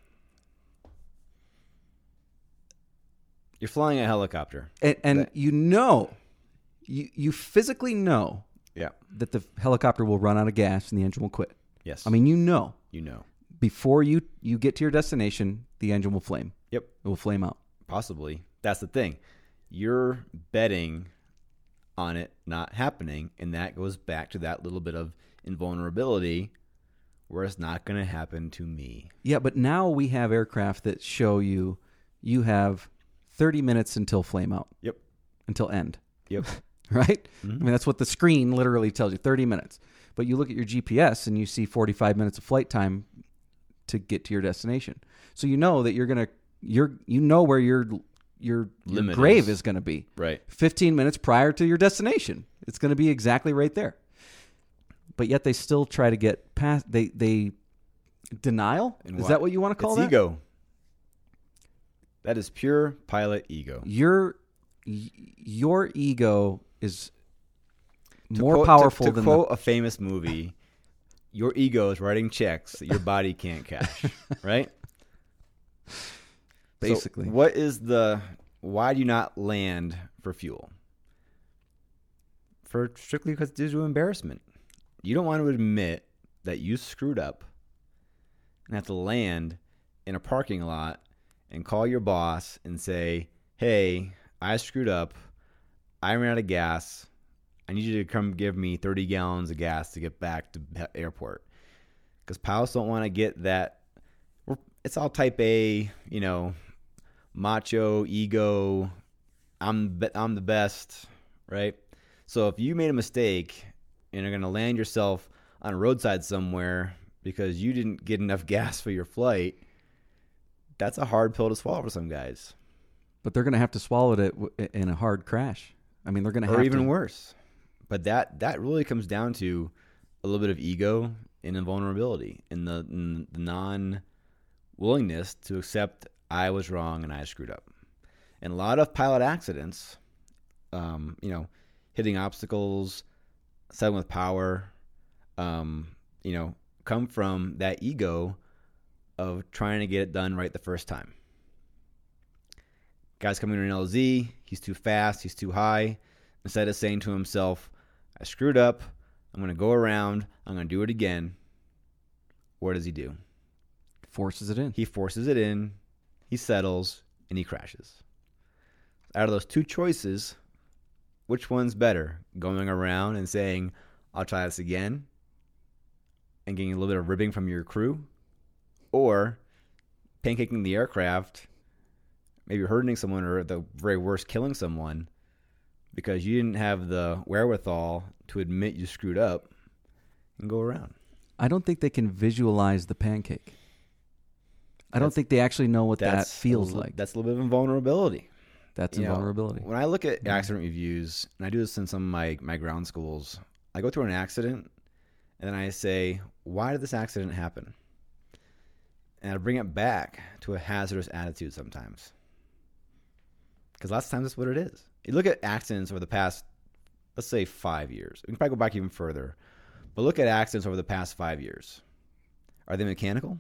You're flying a helicopter. And, and That- you know, you, you physically know Yeah. that the helicopter will run out of gas and the engine will quit. Yes. I mean, you know. you know. Before you, you get to your destination, the engine will flame. Yep. It will flame out. Possibly. That's the thing. You're betting on it not happening, and that goes back to that little bit of invulnerability where it's not going to happen to me. Yeah, but now we have aircraft that show you you have thirty minutes until flame out. Yep. Until end. Yep. Right? Mm-hmm. I mean, that's what the screen literally tells you, thirty minutes. But you look at your G P S and you see forty-five minutes of flight time to get to your destination. So you know that you're going to you're you know where your your, your Limit grave is. is going to be. Right. fifteen minutes prior to your destination. It's going to be exactly right there. But yet they still try to get past they they denial? And Is why? that what you want to call it's that? ego. That is pure pilot ego. Your y- your ego is To more quote- powerful to, to than quote a famous movie, your ego is writing checks that your body can't cash, right? the, basically. So what is the why do you not land for fuel? For strictly because due to embarrassment. You don't want to admit that you screwed up and have to land in a parking lot and call your boss and say, "Hey, I screwed up. I ran out of gas. I need you to come give me thirty gallons of gas to get back to the airport." Because pilots don't want to get that. It's all type A, you know, macho, ego, I'm, I'm the best, right? So if you made a mistake and are going to land yourself on a roadside somewhere because you didn't get enough gas for your flight, that's a hard pill to swallow for some guys. But they're going to have to swallow it in a hard crash. I mean, they're going to have Or even to, worse. But that, that really comes down to a little bit of ego and invulnerability and the, and the non-willingness to accept I was wrong and I screwed up. And a lot of pilot accidents, um, you know, hitting obstacles, settling with power, um, you know, come from that ego of trying to get it done right the first time. Guy's coming in an L Z, he's too fast, he's too high. Instead of saying to himself, I screwed up, I'm going to go around, I'm going to do it again. What does he do? forces it in. He forces it in, he settles, and he crashes. Out of those two choices, which one's better? Going around and saying, I'll try this again, and getting a little bit of ribbing from your crew? Or pancaking the aircraft, maybe hurting someone or at the very worst killing someone because you didn't have the wherewithal to admit you screwed up and go around. I don't think they can visualize the pancake. I don't That's- think they actually know what that That's feels a, li- like. That's a little bit of invulnerability. That's You know, invulnerability. When I look at accident reviews, and I do this in some of my, my ground schools, I go through an accident, and then I say, why did this accident happen? And I bring it back to a hazardous attitude sometimes. Because lots of times that's what it is. You look at accidents over the past, let's say, five years. We can probably go back even further. But look at accidents over the past five years. Are they mechanical?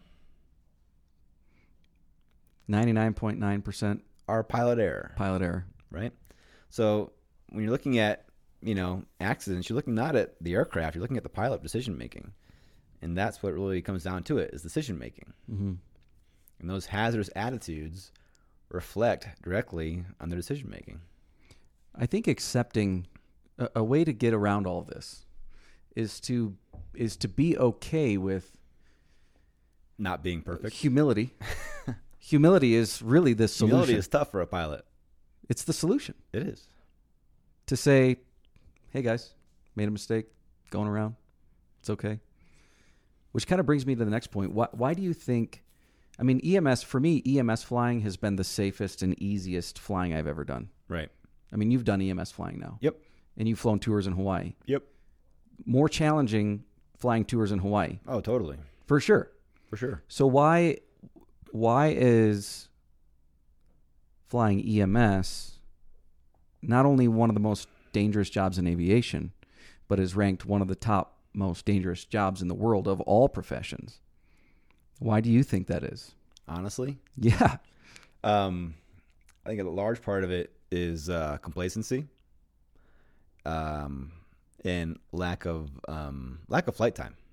ninety-nine point nine percent Are pilot error? pilot error. Right? So when you're looking at, you know, accidents, you're looking not at the aircraft, you're looking at the pilot decision making. And that's what really comes down to it, is decision making. Mm-hmm. And those hazardous attitudes reflect directly on their decision making. I think accepting a, a way to get around all this is to is to be okay with Not being perfect. humility. Humility is really the solution. Humility is tough for a pilot. It's the solution. It is. To say, hey guys, made a mistake, going around. It's okay. Which kind of brings me to the next point. Why, why do you think, I mean, E M S, for me, E M S flying has been the safest and easiest flying I've ever done. Right. I mean, you've done E M S flying now. Yep. And you've flown tours in Hawaii. Yep. More challenging flying tours in Hawaii. Oh, totally. For sure. For sure. So why why is flying E M S not only one of the most dangerous jobs in aviation, but is ranked one of the top most dangerous jobs in the world of all professions? Why do you think that is? Honestly? Yeah. Um, I think a large part of it is uh, complacency um, and lack of um, lack of flight time.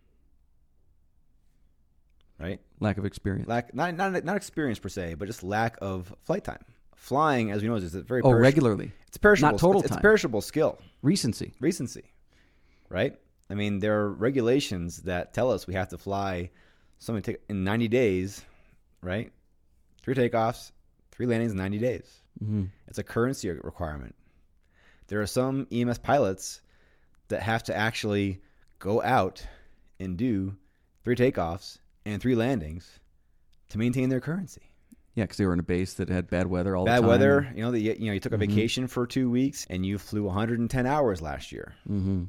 Right? Lack of experience. Lack not not not experience per se, but just lack of flight time. Flying, as we know, is a very oh perish- regularly. It's a perishable. Not total it's, it's time. a perishable skill. Recency. Recency, right? I mean, there are regulations that tell us we have to fly something take in ninety days, right? Three takeoffs, three landings in ninety days. Mm-hmm. It's a currency requirement. There are some E M S pilots that have to actually go out and do three takeoffs and three landings to maintain their currency. Yeah, because they were in a base that had bad weather all Bad the time. Bad weather. You know, the, you know, you took a Mhm. vacation for two weeks and you flew one hundred ten hours last year. Mm-hmm.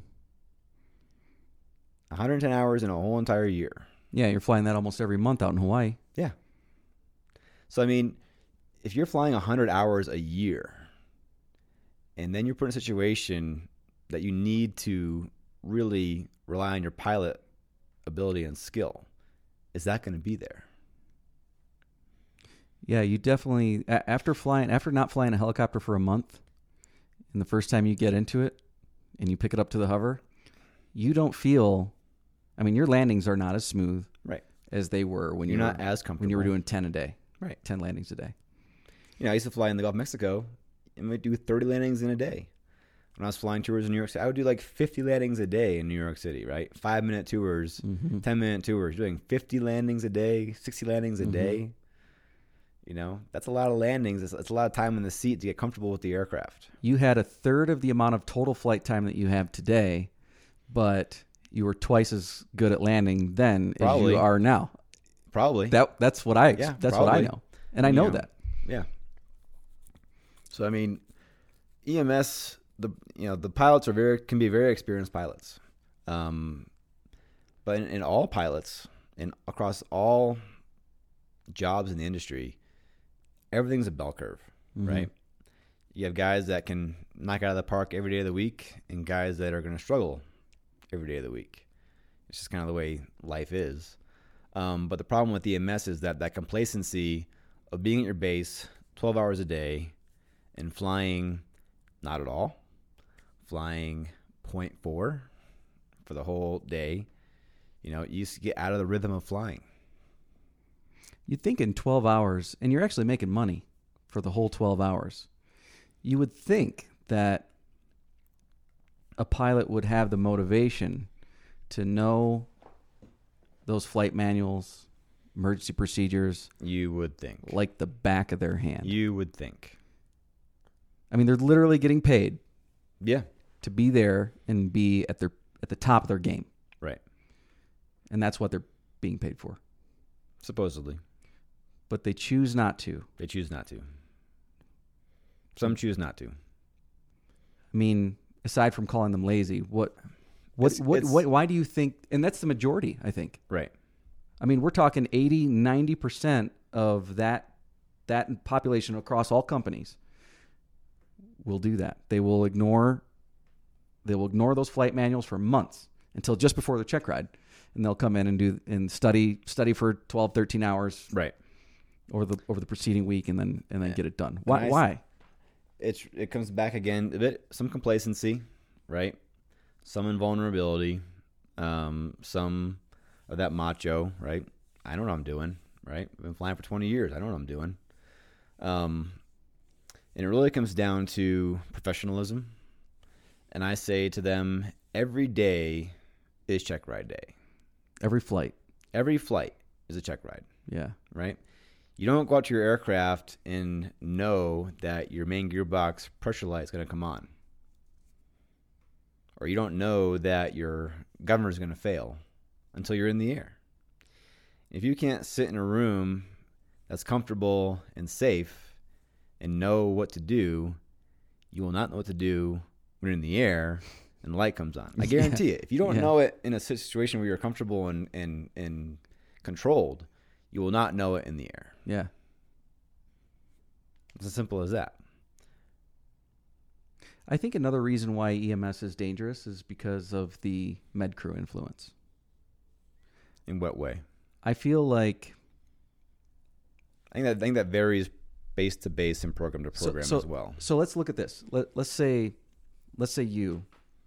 one hundred ten hours in a whole entire year. Yeah, you're flying that almost every month out in Hawaii. Yeah. So, I mean, if you're flying one hundred hours a year and then you're put in a situation that you need to really rely on your pilot ability and skill, is that going to be there? Yeah, you definitely, a- after flying, after not flying a helicopter for a month, and the first time you get into it and you pick it up to the hover, you don't feel, I mean, your landings are not as smooth Right. as they were when You're you not were, as comfortable. when you were doing ten a day. Right. ten landings a day. You know, I used to fly in the Gulf of Mexico and we'd do thirty landings in a day. When I was flying tours in New York City, I would do like fifty landings a day in New York City, right? Five minute tours, Mm-hmm. ten minute tours, doing fifty landings a day, sixty landings a Mhm. day. You know, that's a lot of landings. It's, it's a lot of time in the seat to get comfortable with the aircraft. You had a third of the amount of total flight time that you have today, but you were twice as good at landing then Probably. as you are now. Probably. That that's what I Yeah, that's what I probably. know, and I know, You know, that. Yeah. So I mean, E M S, the you know the pilots are very can be very experienced pilots, um, but in, in all pilots and across all jobs in the industry, everything's a bell curve, Mhm. right? You have guys that can knock it out of the park every day of the week, and guys that are going to struggle every day of the week. It's just kind of the way life is. Um, but the problem with E M S is that that complacency of being at your base twelve hours a day and flying not at all, flying zero point four for the whole day, you know, you just get out of the rhythm of flying. You'd think in twelve hours, and you're actually making money for the whole twelve hours, you would think that a pilot would have the motivation to know those flight manuals, emergency procedures, You would think. like the back of their hand. You would think. I mean, they're literally getting paid Yeah. to be there and be at their at the top of their game, Right. and that's what they're being paid for. Supposedly. But they choose not to. They choose not to. Some choose not to. I mean, aside from calling them lazy, what, what, It's- what, it's- what, why do you think? And that's the majority, I think. Right. I mean, we're talking eighty, ninety percent of that that population across all companies will do that. They will ignore they will ignore those flight manuals for months until just before the check ride, and they'll come in and do and study study for twelve, thirteen hours Right. over the over the preceding week, and then and then Yeah. get it done. Why? And I- Why? It's it comes back again a bit some complacency, right? Some invulnerability, um, some of that macho, right? I know what I'm doing, right? I've been flying for twenty years. I know what I'm doing. Um, and it really comes down to professionalism. And I say to them, every day is check ride day. Every flight. Every flight is a check ride, Yeah. right? You don't go out to your aircraft and know that your main gearbox pressure light is going to come on. Or you don't know that your governor is going to fail until you're in the air. If you can't sit in a room that's comfortable and safe and know what to do, you will not know what to do when you're in the air and the light comes on. I guarantee yeah. it. If you don't yeah. know it in a situation where you're comfortable and, and, and controlled, you will not know it in the air. Yeah. It's as simple as that. I think another reason why E M S is dangerous is because of the med crew influence. In what way? I feel like I think that I think that varies base to base and program to program so, so, as well. So let's look at this. Let, let's say, let's say you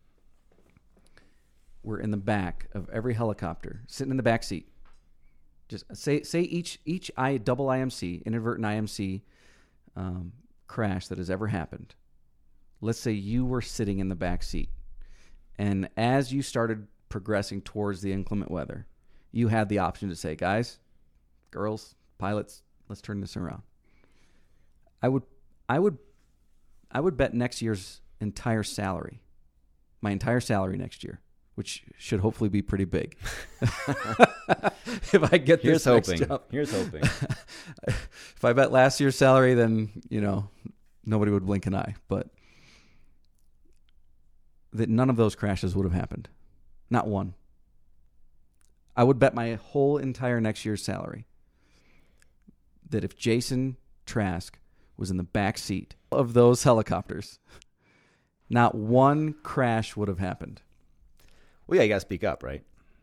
were in the back of every helicopter, sitting in the back seat. Just say say each each I double I M C, inadvertent I M C um, crash that has ever happened. Let's say you were sitting in the back seat, and as you started progressing towards the inclement weather, you had the option to say, guys, girls, pilots, let's turn this around. I would, I would, I would bet next year's entire salary, my entire salary next year, which should hopefully be pretty big. If I get Here's this next hoping. job. Here's hoping. If I bet last year's salary, then, you know, nobody would blink an eye. But that none of those crashes would have happened. Not one. I would bet my whole entire next year's salary that if Jason Trask was in the back seat of those helicopters, not one crash would have happened. Well, yeah, you got to speak up, right?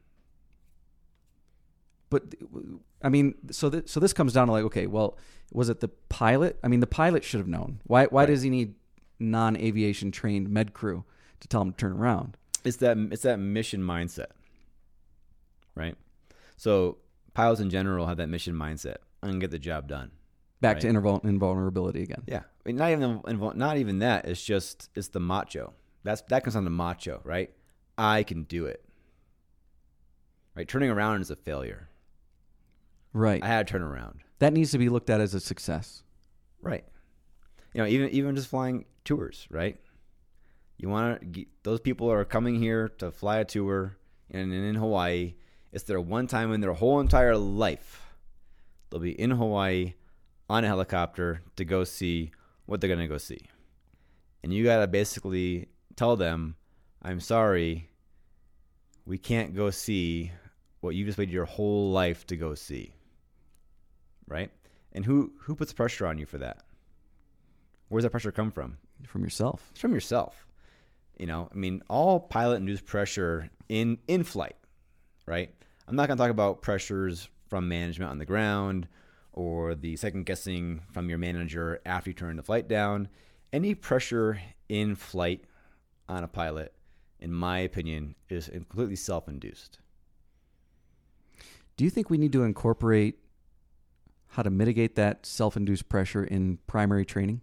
But, I mean, so th- so this comes down to like, okay, well, was it the pilot? I mean, the pilot should have known. Why Why right. does he need non-aviation trained med crew to tell him to turn around? It's that it's that mission mindset, right? So pilots in general have that mission mindset. I'm gonna get the job done. Back right? to invul- invulnerability again. Yeah, I mean, not even invul- not even that. It's just it's the macho. That's that comes down to macho, right? I can do it. Right, turning around is a failure. Right. I had to turn around. That needs to be looked at as a success. Right. You know, even even just flying tours, right? You want to those people are coming here to fly a tour, and in Hawaii, it's their one time in their whole entire life. They'll be in Hawaii on a helicopter to go see what they're going to go see. And you got to basically tell them, I'm sorry, we can't go see what you just waited your whole life to go see. Right? And who, who puts pressure on you for that? Where does that pressure come from? From yourself. It's from yourself. You know, I mean, all pilot-induced pressure in, in flight, right? I'm not going to talk about pressures from management on the ground or the second-guessing from your manager after you turn the flight down. Any pressure in flight on a pilot, in my opinion, is completely self-induced. Do you think we need to incorporate how to mitigate that self-induced pressure in primary training?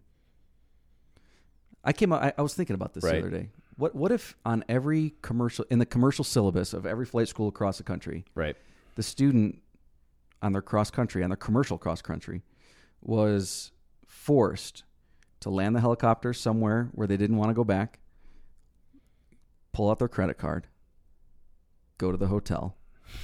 I came. I, I was thinking about this right. the other day. What What if on every commercial in the commercial syllabus of every flight school across the country, right, the student on their cross country, on their commercial cross country, was forced to land the helicopter somewhere where they didn't want to go back, pull out their credit card, go to the hotel,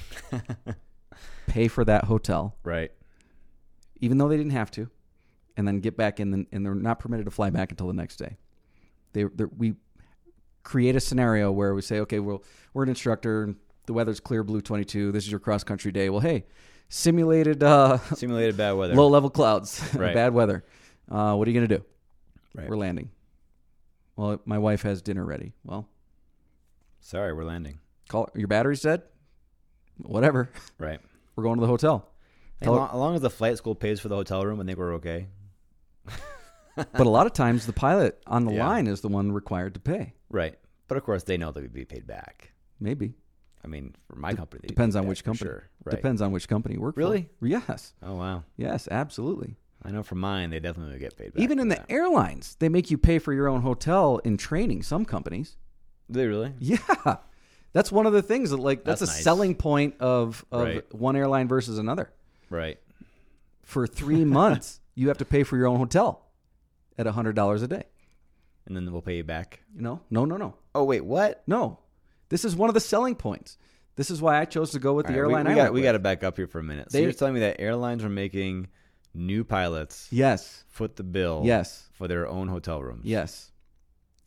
pay for that hotel, right, even though they didn't have to, and then get back in, the, and they're not permitted to fly back until the next day. They, we create a scenario where we say, okay, well, we're an instructor, the weather's clear, blue twenty-two, this is your cross-country day. Well, hey, simulated uh, simulated bad weather, low-level clouds, right. bad weather. Uh, what are you going to do? Right. We're landing. Well, my wife has dinner ready. Well, sorry, we're landing. Call your battery's dead? Whatever. Right. We're going to the hotel. As long, as long as the flight school pays for the hotel room, I think we're okay. But a lot of times the pilot on the yeah. line is the one required to pay. Right. But of course they know they would be paid back. Maybe. I mean, for my D- company. Depends on which company. Sure. Right. Depends on which company you work really? for. Really? Yes. Oh, wow. Yes, absolutely. I know for mine, they definitely would get paid back. Even in the that. airlines, they make you pay for your own hotel in training, some companies. Do they really? Yeah. That's one of the things that, like, that's, That's a nice. selling point of, of Right. one airline versus another. Right. For three months, you have to pay for your own hotel at one hundred dollars a day. And then we'll pay you back. You know? No, no, no. Oh, wait, what? No. This is one of the selling points. This is why I chose to go with the All right, airline we, we I got, went We with. got to back up here for a minute. So They- you're telling me that airlines are making new pilots Yes. foot the bill Yes. for their own hotel rooms. Yes.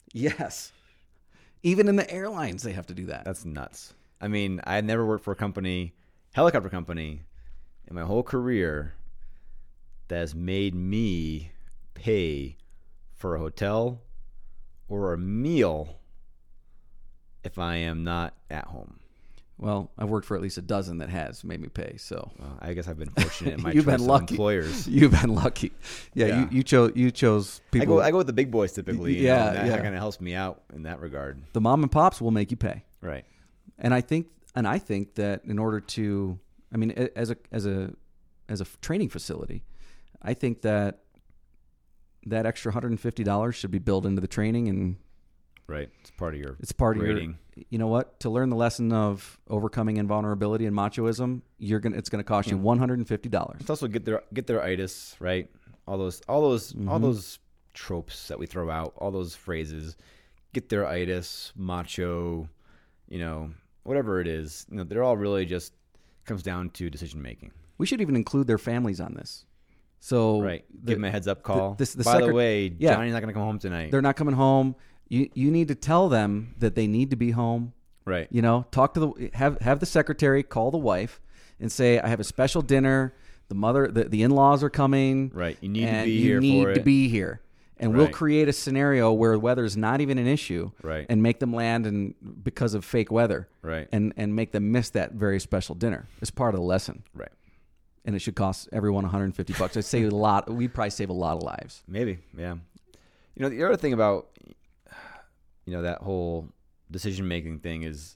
Yes. Even in the airlines, they have to do that. That's nuts. I mean, I had never worked for a company, helicopter company, in my whole career that has made me pay for a hotel or a meal if I am not at home. Well, I've worked for at least a dozen that has made me pay. So well, I guess I've been fortunate in my You've choice been of lucky. employers. You've been lucky. Yeah, Yeah. You, you chose you chose people. I go I go with the big boys typically. You Yeah, know, and that yeah. kind of helps me out in that regard. The mom and pops will make you pay. Right. And I think and I think that in order to, I mean, a- as a as a as a training facility, I think that that extra one hundred fifty dollars should be built into the training, and Right. It's part of your it's part of rating. your. You know what? To learn the lesson of overcoming invulnerability and machoism, you're gonna it's gonna cost you Yeah. one hundred fifty dollars. Let's also get their get their itis, right? All those all those all Mhm. those tropes that we throw out, all those phrases, get their itis, macho, you know, whatever it is. You know, they're all really just comes down to decision making. We should even include their families on this. So Right. the- Give them a heads up call. this- the By the secret- way, yeah. Johnny's not going to come home tonight. they're not coming home. You you need to tell them that they need to be home. Right. You know, talk to the have have the secretary call the wife and say, I have a special dinner. The mother, the, the in-laws are coming. Right. You need to and be you here need for to it. be here. And we'll Right. create a scenario where weather is not even an issue, Right. and make them land and because of fake weather, Right. and and make them miss that very special dinner. It's part of the lesson, Right. and it should cost everyone one hundred fifty bucks. I'd save a lot. We'd probably save a lot of lives. Maybe, yeah. You know, the other thing about, you know, that whole decision making thing is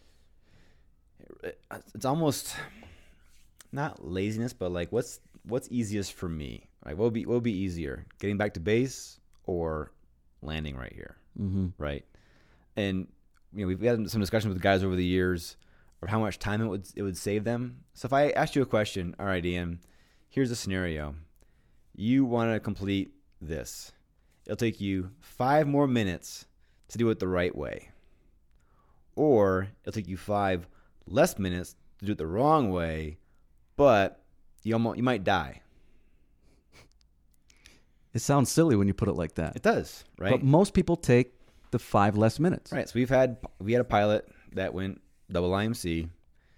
it's almost not laziness, but like what's what's easiest for me? Like what would be what would be easier, getting back to base or landing right here, Mm-hmm. right? And you know, we've had some discussions with guys over the years of how much time it would it would save them. So if I asked you a question, all right, Ian, here's a scenario. You want to complete this. It'll take you five more minutes to do it the right way. Or it'll take you five less minutes to do it the wrong way, but you almost you might die. It sounds silly when you put it like that, It does, right? but most people take the five less minutes. Right. So we've had we had a pilot that went double I M C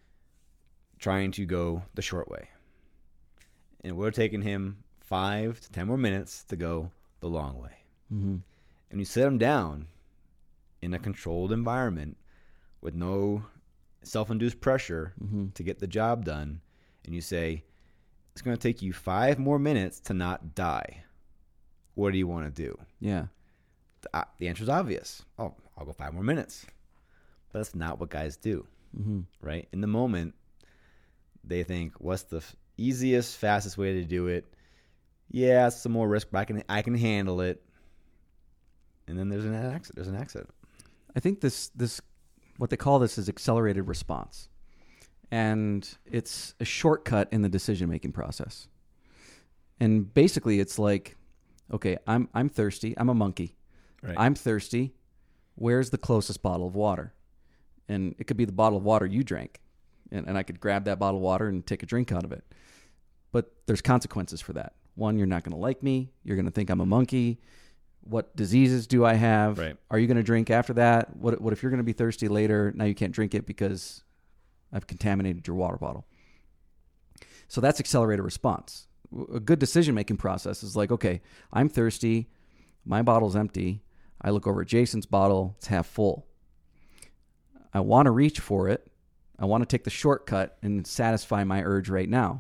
trying to go the short way. And it would have taken him five to ten more minutes to go the long way. Mm-hmm. And you set him down in a controlled environment with no self-induced pressure Mm-hmm. to get the job done, and you say, it's going to take you five more minutes to not die. What do you want to do? Yeah. The, uh, the answer is obvious. Oh, I'll go five more minutes. But that's not what guys do, Mm-hmm. right? In the moment, they think, what's the f- easiest, fastest way to do it? Yeah, it's some more risk, but I can, I can handle it. And then there's an accident. There's an accident. I think this this what they call this is accelerated response, and it's a shortcut in the decision making process. And basically, it's like, okay, I'm I'm thirsty. I'm a monkey. Right. I'm thirsty. Where's the closest bottle of water? And it could be the bottle of water you drank, and, and I could grab that bottle of water and take a drink out of it. But there's consequences for that. One, you're not going to like me. You're going to think I'm a monkey. What diseases do I have? Right. Are you going to drink after that? What What if you're going to be thirsty later? Now you can't drink it because I've contaminated your water bottle. So that's accelerated response. A good decision-making process is like, okay, I'm thirsty. My bottle's empty. I look over at Jason's bottle. It's half full. I want to reach for it. I want to take the shortcut and satisfy my urge right now.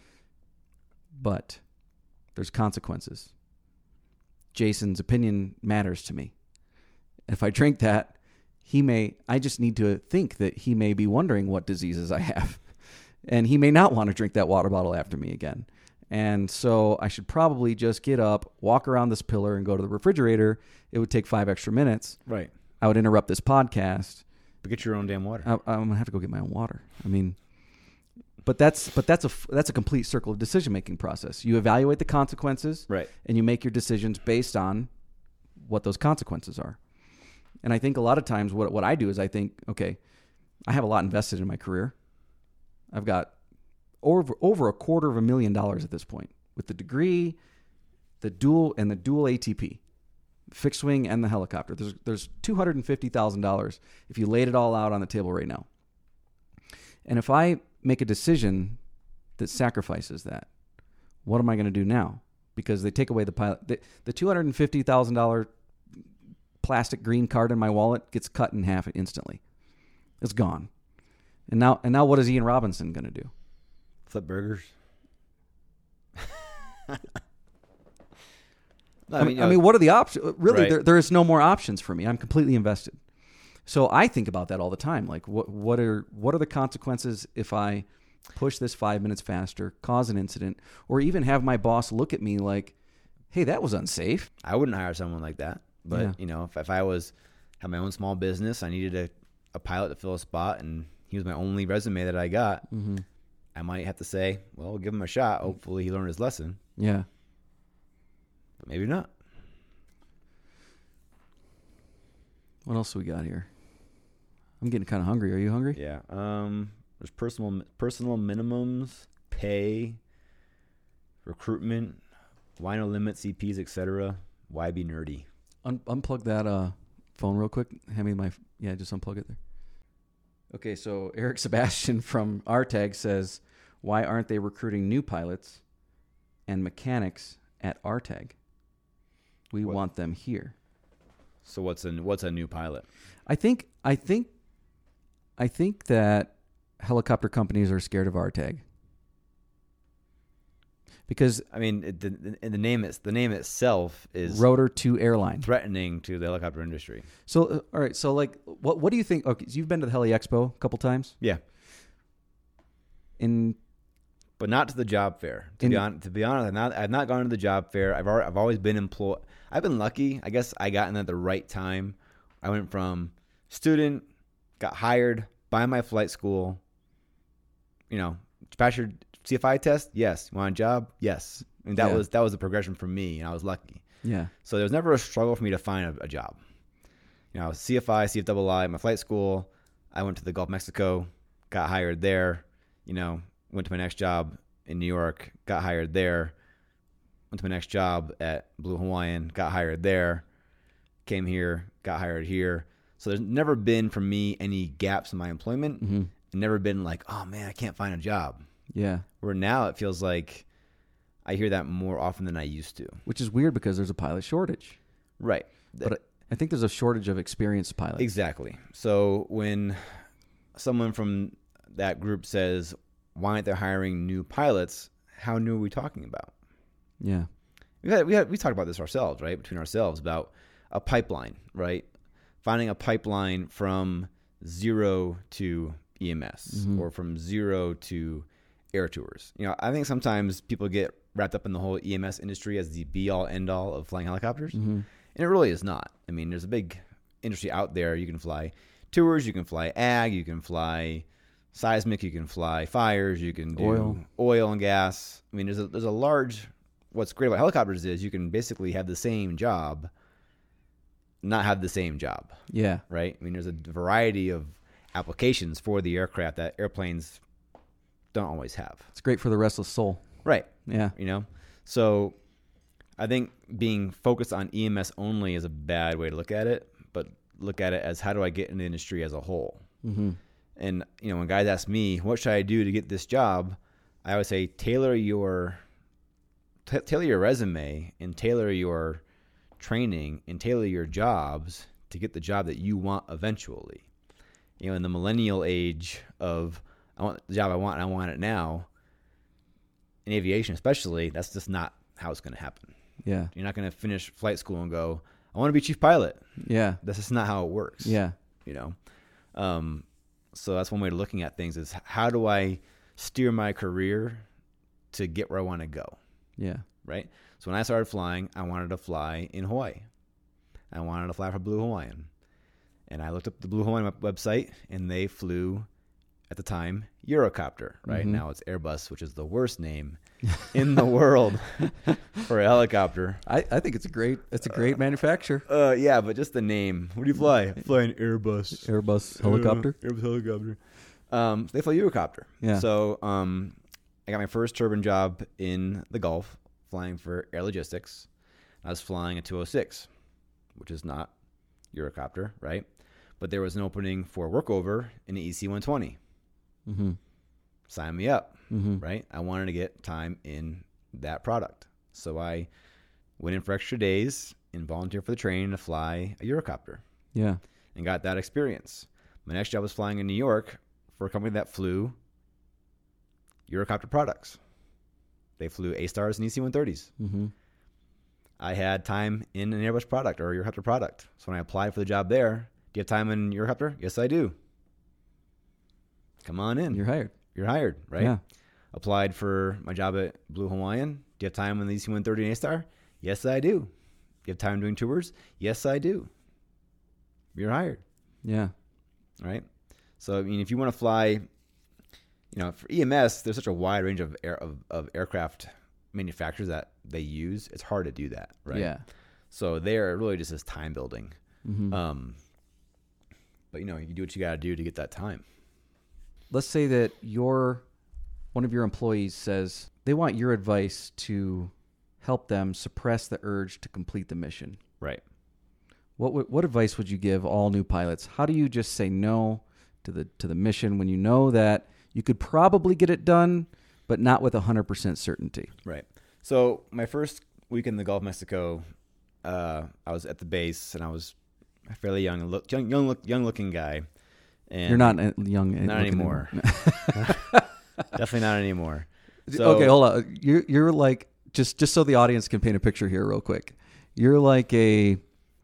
But there's consequences. Jason's opinion matters to me. If I drink that, he may, I just need to think that he may be wondering what diseases I have. And he may not want to drink that water bottle after me again. And so I should probably just get up, walk around this pillar, and go to the refrigerator. It would take five extra minutes. Right. I would interrupt this podcast. But get your own damn water. I, I'm gonna have to go get my own water. I mean, but that's but that's a that's a complete circle of decision making process. You evaluate the consequences, Right. and you make your decisions based on what those consequences are. And I think a lot of times what what I do is I think, okay, I have a lot invested in my career. I've got over over a quarter of a million dollars at this point with the degree, the dual and the dual A T P. fixed wing and the helicopter. There's there's two hundred fifty thousand dollars if you laid it all out on the table right now. And if I make a decision that sacrifices that, what am I going to do now? Because they take away the pilot. The, the two hundred fifty thousand dollars plastic green card in my wallet gets cut in half instantly. It's gone. And now, and now what is Ian Robinson going to do? Flip burgers. I, I mean, you know, I mean, what are the options? Really, right. there, there is no more options for me. I'm completely invested. So I think about that all the time. Like, what what are what are the consequences if I push this five minutes faster, cause an incident, or even have my boss look at me like, "Hey, that was unsafe." I wouldn't hire someone like that. But Yeah. you know, if, if I was had my own small business, I needed a, a pilot to fill a spot, and he was my only resume that I got. Mm-hmm. I might have to say, well, we'll give him a shot. Hopefully, he learned his lesson. Yeah. But maybe not. What else do we got here? I'm getting kind of hungry. Are you hungry? Yeah. Um. There's personal personal minimums, pay, recruitment, why no limits, E Ps, et cetera. Why be nerdy? Un- unplug that uh, phone real quick. Hand me my yeah. Just unplug it there. Okay, so Eric Sebastian from R T A G says, "Why aren't they recruiting new pilots and mechanics at R T A G? We What? want them here." So what's a what's a new pilot? I think I think I think that helicopter companies are scared of R T A G because I mean, it, the, the name it's the name itself is Rotor two Airline. threatening to the helicopter industry. So uh, all right, so like, what what do you think? Okay, so you've been to the Heli Expo a couple times. Yeah. In But not to the job fair. To In- be honest, to be honest, I've not, I've not gone to the job fair. I've already, I've always been employed. I've been lucky. I guess I got in at the right time. I went from student, got hired by my flight school. You know, pass your C F I test. Yes. You want a job? Yes. I mean, that Yeah. was that was a progression for me, and I was lucky. yeah, So there was never a struggle for me to find a, a job. You know, C F I, C F I I, my flight school. I went to the Gulf of Mexico, got hired there. You know, went to my next job in New York, got hired there. Went to my next job at Blue Hawaiian, got hired there. Came here, got hired here. So there's never been for me any gaps in my employment. mm-hmm. Never been like, oh man, I can't find a job. yeah. Where now it feels like I hear that more often than I used to. Which is weird because there's a pilot shortage. Right. But I, I think there's a shortage of experienced pilots. Exactly. So when someone from that group says, why aren't they hiring new pilots? How new are we talking about? Yeah. We had, we had, we talked about this ourselves, right? Between ourselves about a pipeline, right? Finding a pipeline from zero to E M S Mhm. or from zero to air tours. You know, I think sometimes people get wrapped up in the whole E M S industry as the be all end all of flying helicopters. Mm-hmm. And it really is not. I mean, there's a big industry out there. You can fly tours, you can fly ag, you can fly seismic, you can fly fires, you can do Oil. oil and gas. I mean, there's a there's a large. What's great about helicopters is you can basically have the same job, not have the same job, Yeah. right? I mean, there's a variety of applications for the aircraft that airplanes don't always have. It's great for the restless soul. Right. Yeah. You know, so I think being focused on E M S only is a bad way to look at it, but look at it as how do I get in the industry as a whole? Mm-hmm. And, you know, when guys ask me, what should I do to get this job? I always say, tailor your, t- tailor your resume and tailor your training and tailor your jobs to get the job that you want eventually. You know, in the millennial age of, I want the job I want and I want it now, in aviation especially, that's just not how it's going to happen. Yeah. You're not going to finish flight school and go, I want to be chief pilot. Yeah. That's just not how it works. Yeah. You know? Um, so that's one way of looking at things is how do I steer my career to get where I want to go? Yeah. Right? So when I started flying, I wanted to fly in Hawaii. I wanted to fly for Blue Hawaiian. And I looked up the Blue Hawaiian web- website, and they flew, at the time, Eurocopter. Right? Mhm. Now it's Airbus, which is the worst name in the world for a helicopter. I, I think it's a great it's a great manufacturer. Uh, yeah, but just the name. What do you fly? I fly an Airbus. Airbus helicopter. Uh, Airbus helicopter. Um, they fly Eurocopter. Yeah. So um, I got my first turbine job in the Gulf, flying for Air Logistics. I was flying a two oh six. which is not Eurocopter, right? But there was an opening for workover in the E C one twenty. Mm-hmm. Sign me up, mm-hmm. right? I wanted to get time in that product. So I went in for extra days and volunteered for the training to fly a Eurocopter. Yeah. And got that experience. My next job was flying in New York for a company that flew Eurocopter products. They flew A-Stars and E C one thirties. Mm-hmm. I had time in an Airbus product or a Eurocopter product. So when I applied for the job there, do you have time in Eurocopter? Yes, I do. Come on in. You're hired. You're hired, right? Yeah. Applied for my job at Blue Hawaiian. Do you have time in the E C one thirty and A-Star? Yes, I do. Do you have time doing tours? Yes, I do. You're hired. Yeah. Right? So, I mean, if you want to fly, you know, for E M S, there's such a wide range of air, of, of aircraft manufacturers that they use. It's hard to do that, right? Yeah. So there, it really just is time building. Mm-hmm. Um, but, you know, you do what you got to do to get that time. Let's say that your one of your employees says they want your advice to help them suppress the urge to complete the mission. Right. What w- what advice would you give all new pilots? How do you just say no to the to the mission when you know that you could probably get it done, but not with one hundred percent certainty? Right. So my first week in the Gulf of Mexico, uh, I was at the base and I was a fairly young, look, young, young, look, young looking guy. And You're not uh, young. Not anymore. Definitely not anymore. So, okay, hold on. You're you're like just just so the audience can paint a picture here, real quick. You're like a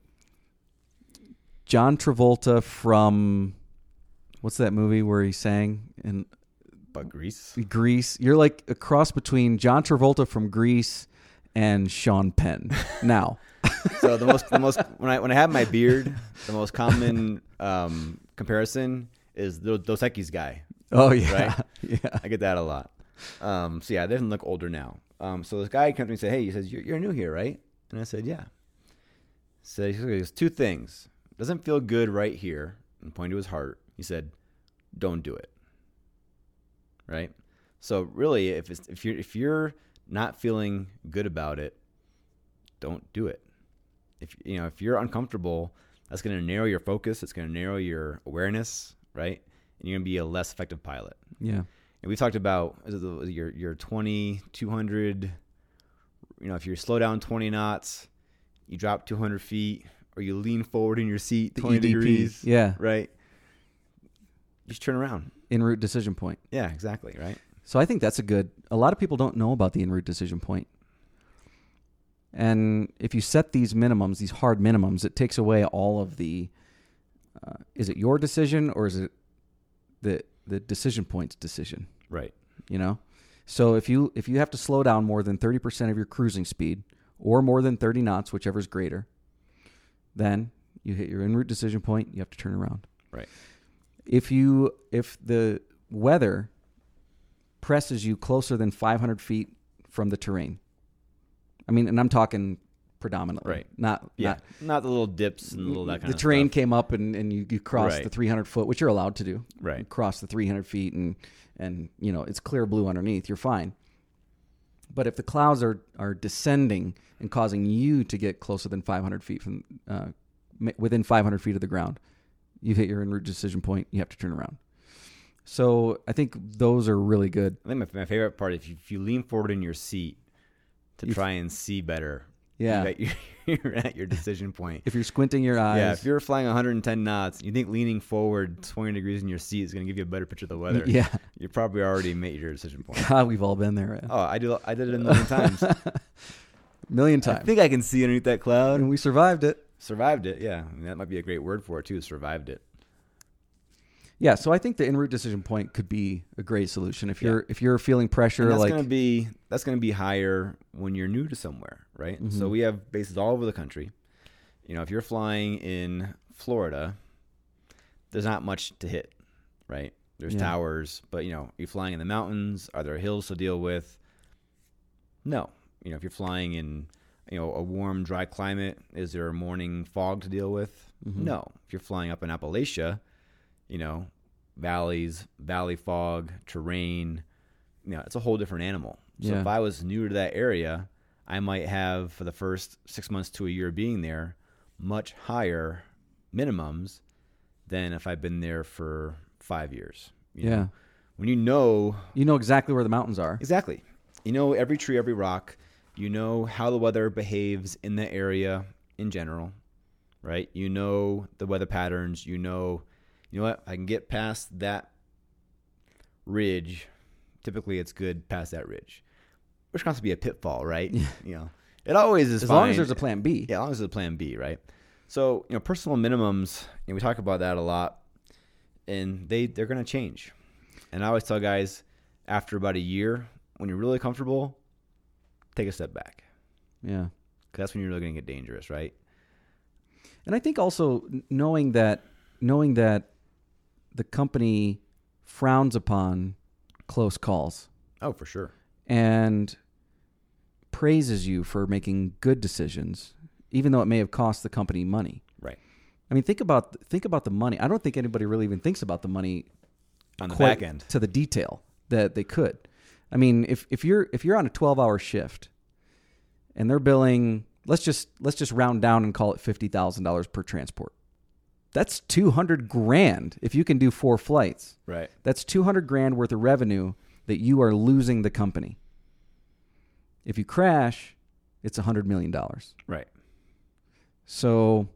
John Travolta from what's that movie where he sang in But Grease? Grease. You're like a cross between John Travolta from Grease and Sean Penn. Now, so the most the most when I when I have my beard, the most common um, comparison is the Dos Equis guy. Oh yeah, right? Yeah. I get that a lot. Um, so yeah, it doesn't look older now. Um, so this guy comes to me and said, "Hey," he says, "You're, you're new here, right?" And I said, "Yeah." So he says, "Two things. Doesn't feel good right here." And pointed to his heart. He said, "Don't do it." Right. So really, if it's, if you're if you're not feeling good about it, don't do it. If you know if you're uncomfortable, that's going to narrow your focus. It's going to narrow your awareness, right? And you're going to be a less effective pilot. Yeah. And we talked about is it the, your your twenty, two hundred. You know, if you slow down twenty knots, you drop two hundred feet, or you lean forward in your seat The twenty E D P. degrees. Yeah. Right. You just turn around. En route decision point. Yeah, exactly. Right. So I think that's a good. A lot of people don't know about the en route decision point. And if you set these minimums, these hard minimums, it takes away all of the. Uh, is it your decision or is it the the decision point's decision? Right. You know, so if you if you have to slow down more than thirty percent of your cruising speed, or more than thirty knots, whichever is greater, then you hit your en route decision point. You have to turn around. Right. If you if the weather presses you closer than five hundred feet from the terrain, I mean, and I'm talking predominantly, Right. Not Yeah. not Not the little dips and little that kind the of terrain stuff. came up and, and you, you crossed Right. the three hundred foot, which you're allowed to do. Right. You cross the three hundred feet and and you know it's clear blue underneath. You're fine. But if the clouds are are descending and causing you to get closer than five hundred feet from uh, within five hundred feet of the ground, you hit your en route decision point. You have to turn around. So I think those are really good. I think my, my favorite part if you, if you lean forward in your seat to You- try and see better. Yeah. You're at your, you're at your decision point. If you're squinting your eyes, Yeah, if you're flying one hundred ten knots, you think leaning forwd twenty degrees in your seat is going to give you a better picture of the weather. yeah, You probably already made your decision point. God, we've all been there. Oh, I do. I did it a million times. Million I times. think I can see underneath that cloud. And we survived it. Survived it. Yeah, I mean, that might be a great word for it too. Survived it. Yeah, so I think the en route decision point could be a great solution if Yeah. you're if you're feeling pressure. And that's like going to be that's going to be higher when you're new to somewhere, right? Mhm. So we have bases all over the country. You know, if you're flying in Florida, there's not much to hit, right? There's Yeah. towers, but you know, are you flying in the mountains? Are there hills to deal with? No. You know, if you're flying in, you know, a warm, dry climate, is there a morning fog to deal with? Mhm. No. If you're flying up in Appalachia, you know, valleys, valley fog, terrain, you know, it's a whole different animal. So Yeah. if I was new to that area, I might have for the first six months to a year being there, much higher minimums than if I've been there for five years. You yeah. know? When you know... You know exactly where the mountains are. Exactly. You know every tree, every rock. You know how the weather behaves in the area in general, right? You know the weather patterns. You know, you know what? I can get past that ridge. Typically, it's good past that ridge. Which comes to be a pitfall, right? Yeah. You know, it always is as fine. long as there's a plan B. Yeah, as long as there's a plan B, right? So, you know, personal minimums, and we talk about that a lot, and they, they're going to change. And I always tell guys, after about a year, when you're really comfortable, take a step back. Yeah. Because that's when you're really going to get dangerous, right? And I think also knowing that knowing that the company frowns upon close calls. Oh, for sure. And praises you for making good decisions, even though it may have cost the company money. Right. I mean, think about think about the money. I don't think anybody really even thinks about the money on the quite back end to the detail that they could. I mean, if if you're if you're on a twelve-hour shift and they're billing, let's just let's just round down and call it fifty thousand dollars per transport. That's two hundred grand if you can do four flights. Right. That's two hundred grand worth of revenue that you are losing the company. If you crash, it's one hundred million dollars. Right. So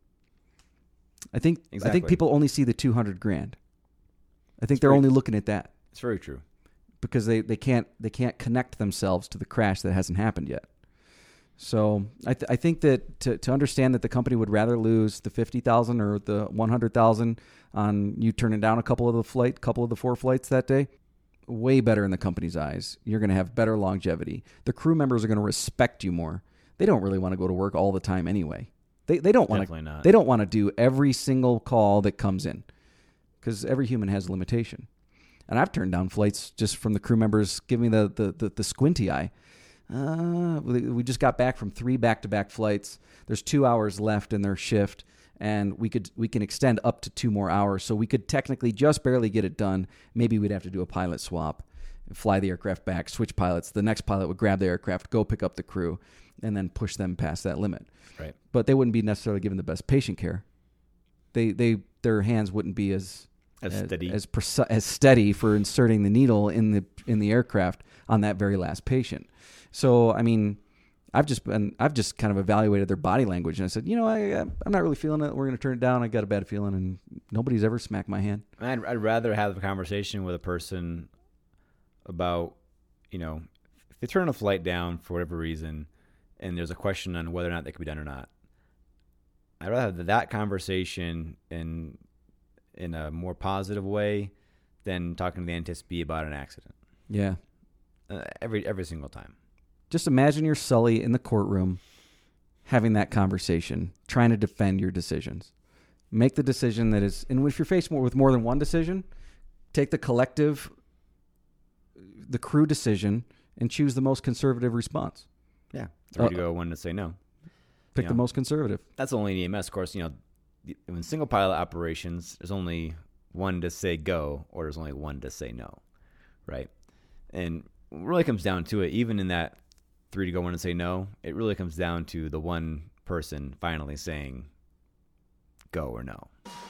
I think exactly. I think people only see the two hundred grand. I think it's they're very, only looking at that. It's very true. Because they, they can't they can't connect themselves to the crash that hasn't happened yet. So I th- I think that to, to understand that the company would rather lose the fifty thousand or the one hundred thousand on you turning down a couple of the flight, couple of the four flights that day, way better in the company's eyes. You're going to have better longevity. The crew members are going to respect you more. They don't really want to go to work all the time anyway. They they don't want to they don't want to do every single call that comes in because every human has a limitation. And I've turned down flights just from the crew members giving me the, the, the, the squinty eye. Uh, we just got back from three back-to-back flights. There's two hours left in their shift, and we could we can extend up to two more hours. So we could technically just barely get it done. Maybe we'd have to do a pilot swap, fly the aircraft back, switch pilots. The next pilot would grab the aircraft, go pick up the crew, and then push them past that limit. Right. But they wouldn't be necessarily given the best patient care. They they their hands wouldn't be as As, as steady as, preci- as steady for inserting the needle in the in the aircraft on that very last patient. So I mean, I've just been I've just kind of evaluated their body language, and I said, you know, I I'm not really feeling it. We're going to turn it down. I got a bad feeling, and nobody's ever smacked my hand. I'd, I'd rather have a conversation with a person about, you know, if they turn a flight down for whatever reason, and there's a question on whether or not they could be done or not. I'd rather have that conversation in in a more positive way than talking to the N T S B about an accident. Yeah. Uh, every every single time. Just imagine you're Sully in the courtroom having that conversation, trying to defend your decisions. Make the decision that is, and if you're faced more with more than one decision, take the collective, the crew decision, and choose the most conservative response. Yeah. Three Uh, to go, one to say no. Pick You the know, most conservative. That's only in E M S, of course. You know, in single pilot operations, there's only one to say go, or there's only one to say no, right? And it really comes down to it. Even in that three to go, one to say no, it really comes down to the one person finally saying go or no.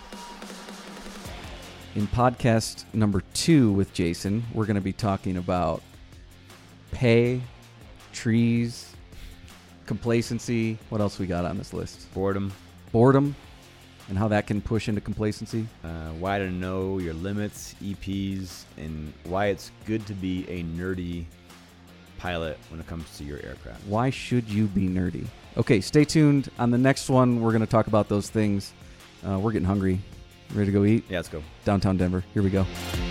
In podcast number two with Jason, we're going to be talking about pay, trees, complacency. What else we got on this list? Boredom. Boredom, and how that can push into complacency. Uh, why to know your limits, E Ps, and why it's good to be a nerdy pilot when it comes to your aircraft. Why should you be nerdy? Okay, stay tuned. On the next one, we're going to talk about those things. Uh, we're getting hungry. Ready to go eat? Yeah, let's go. Downtown Denver. Here we go.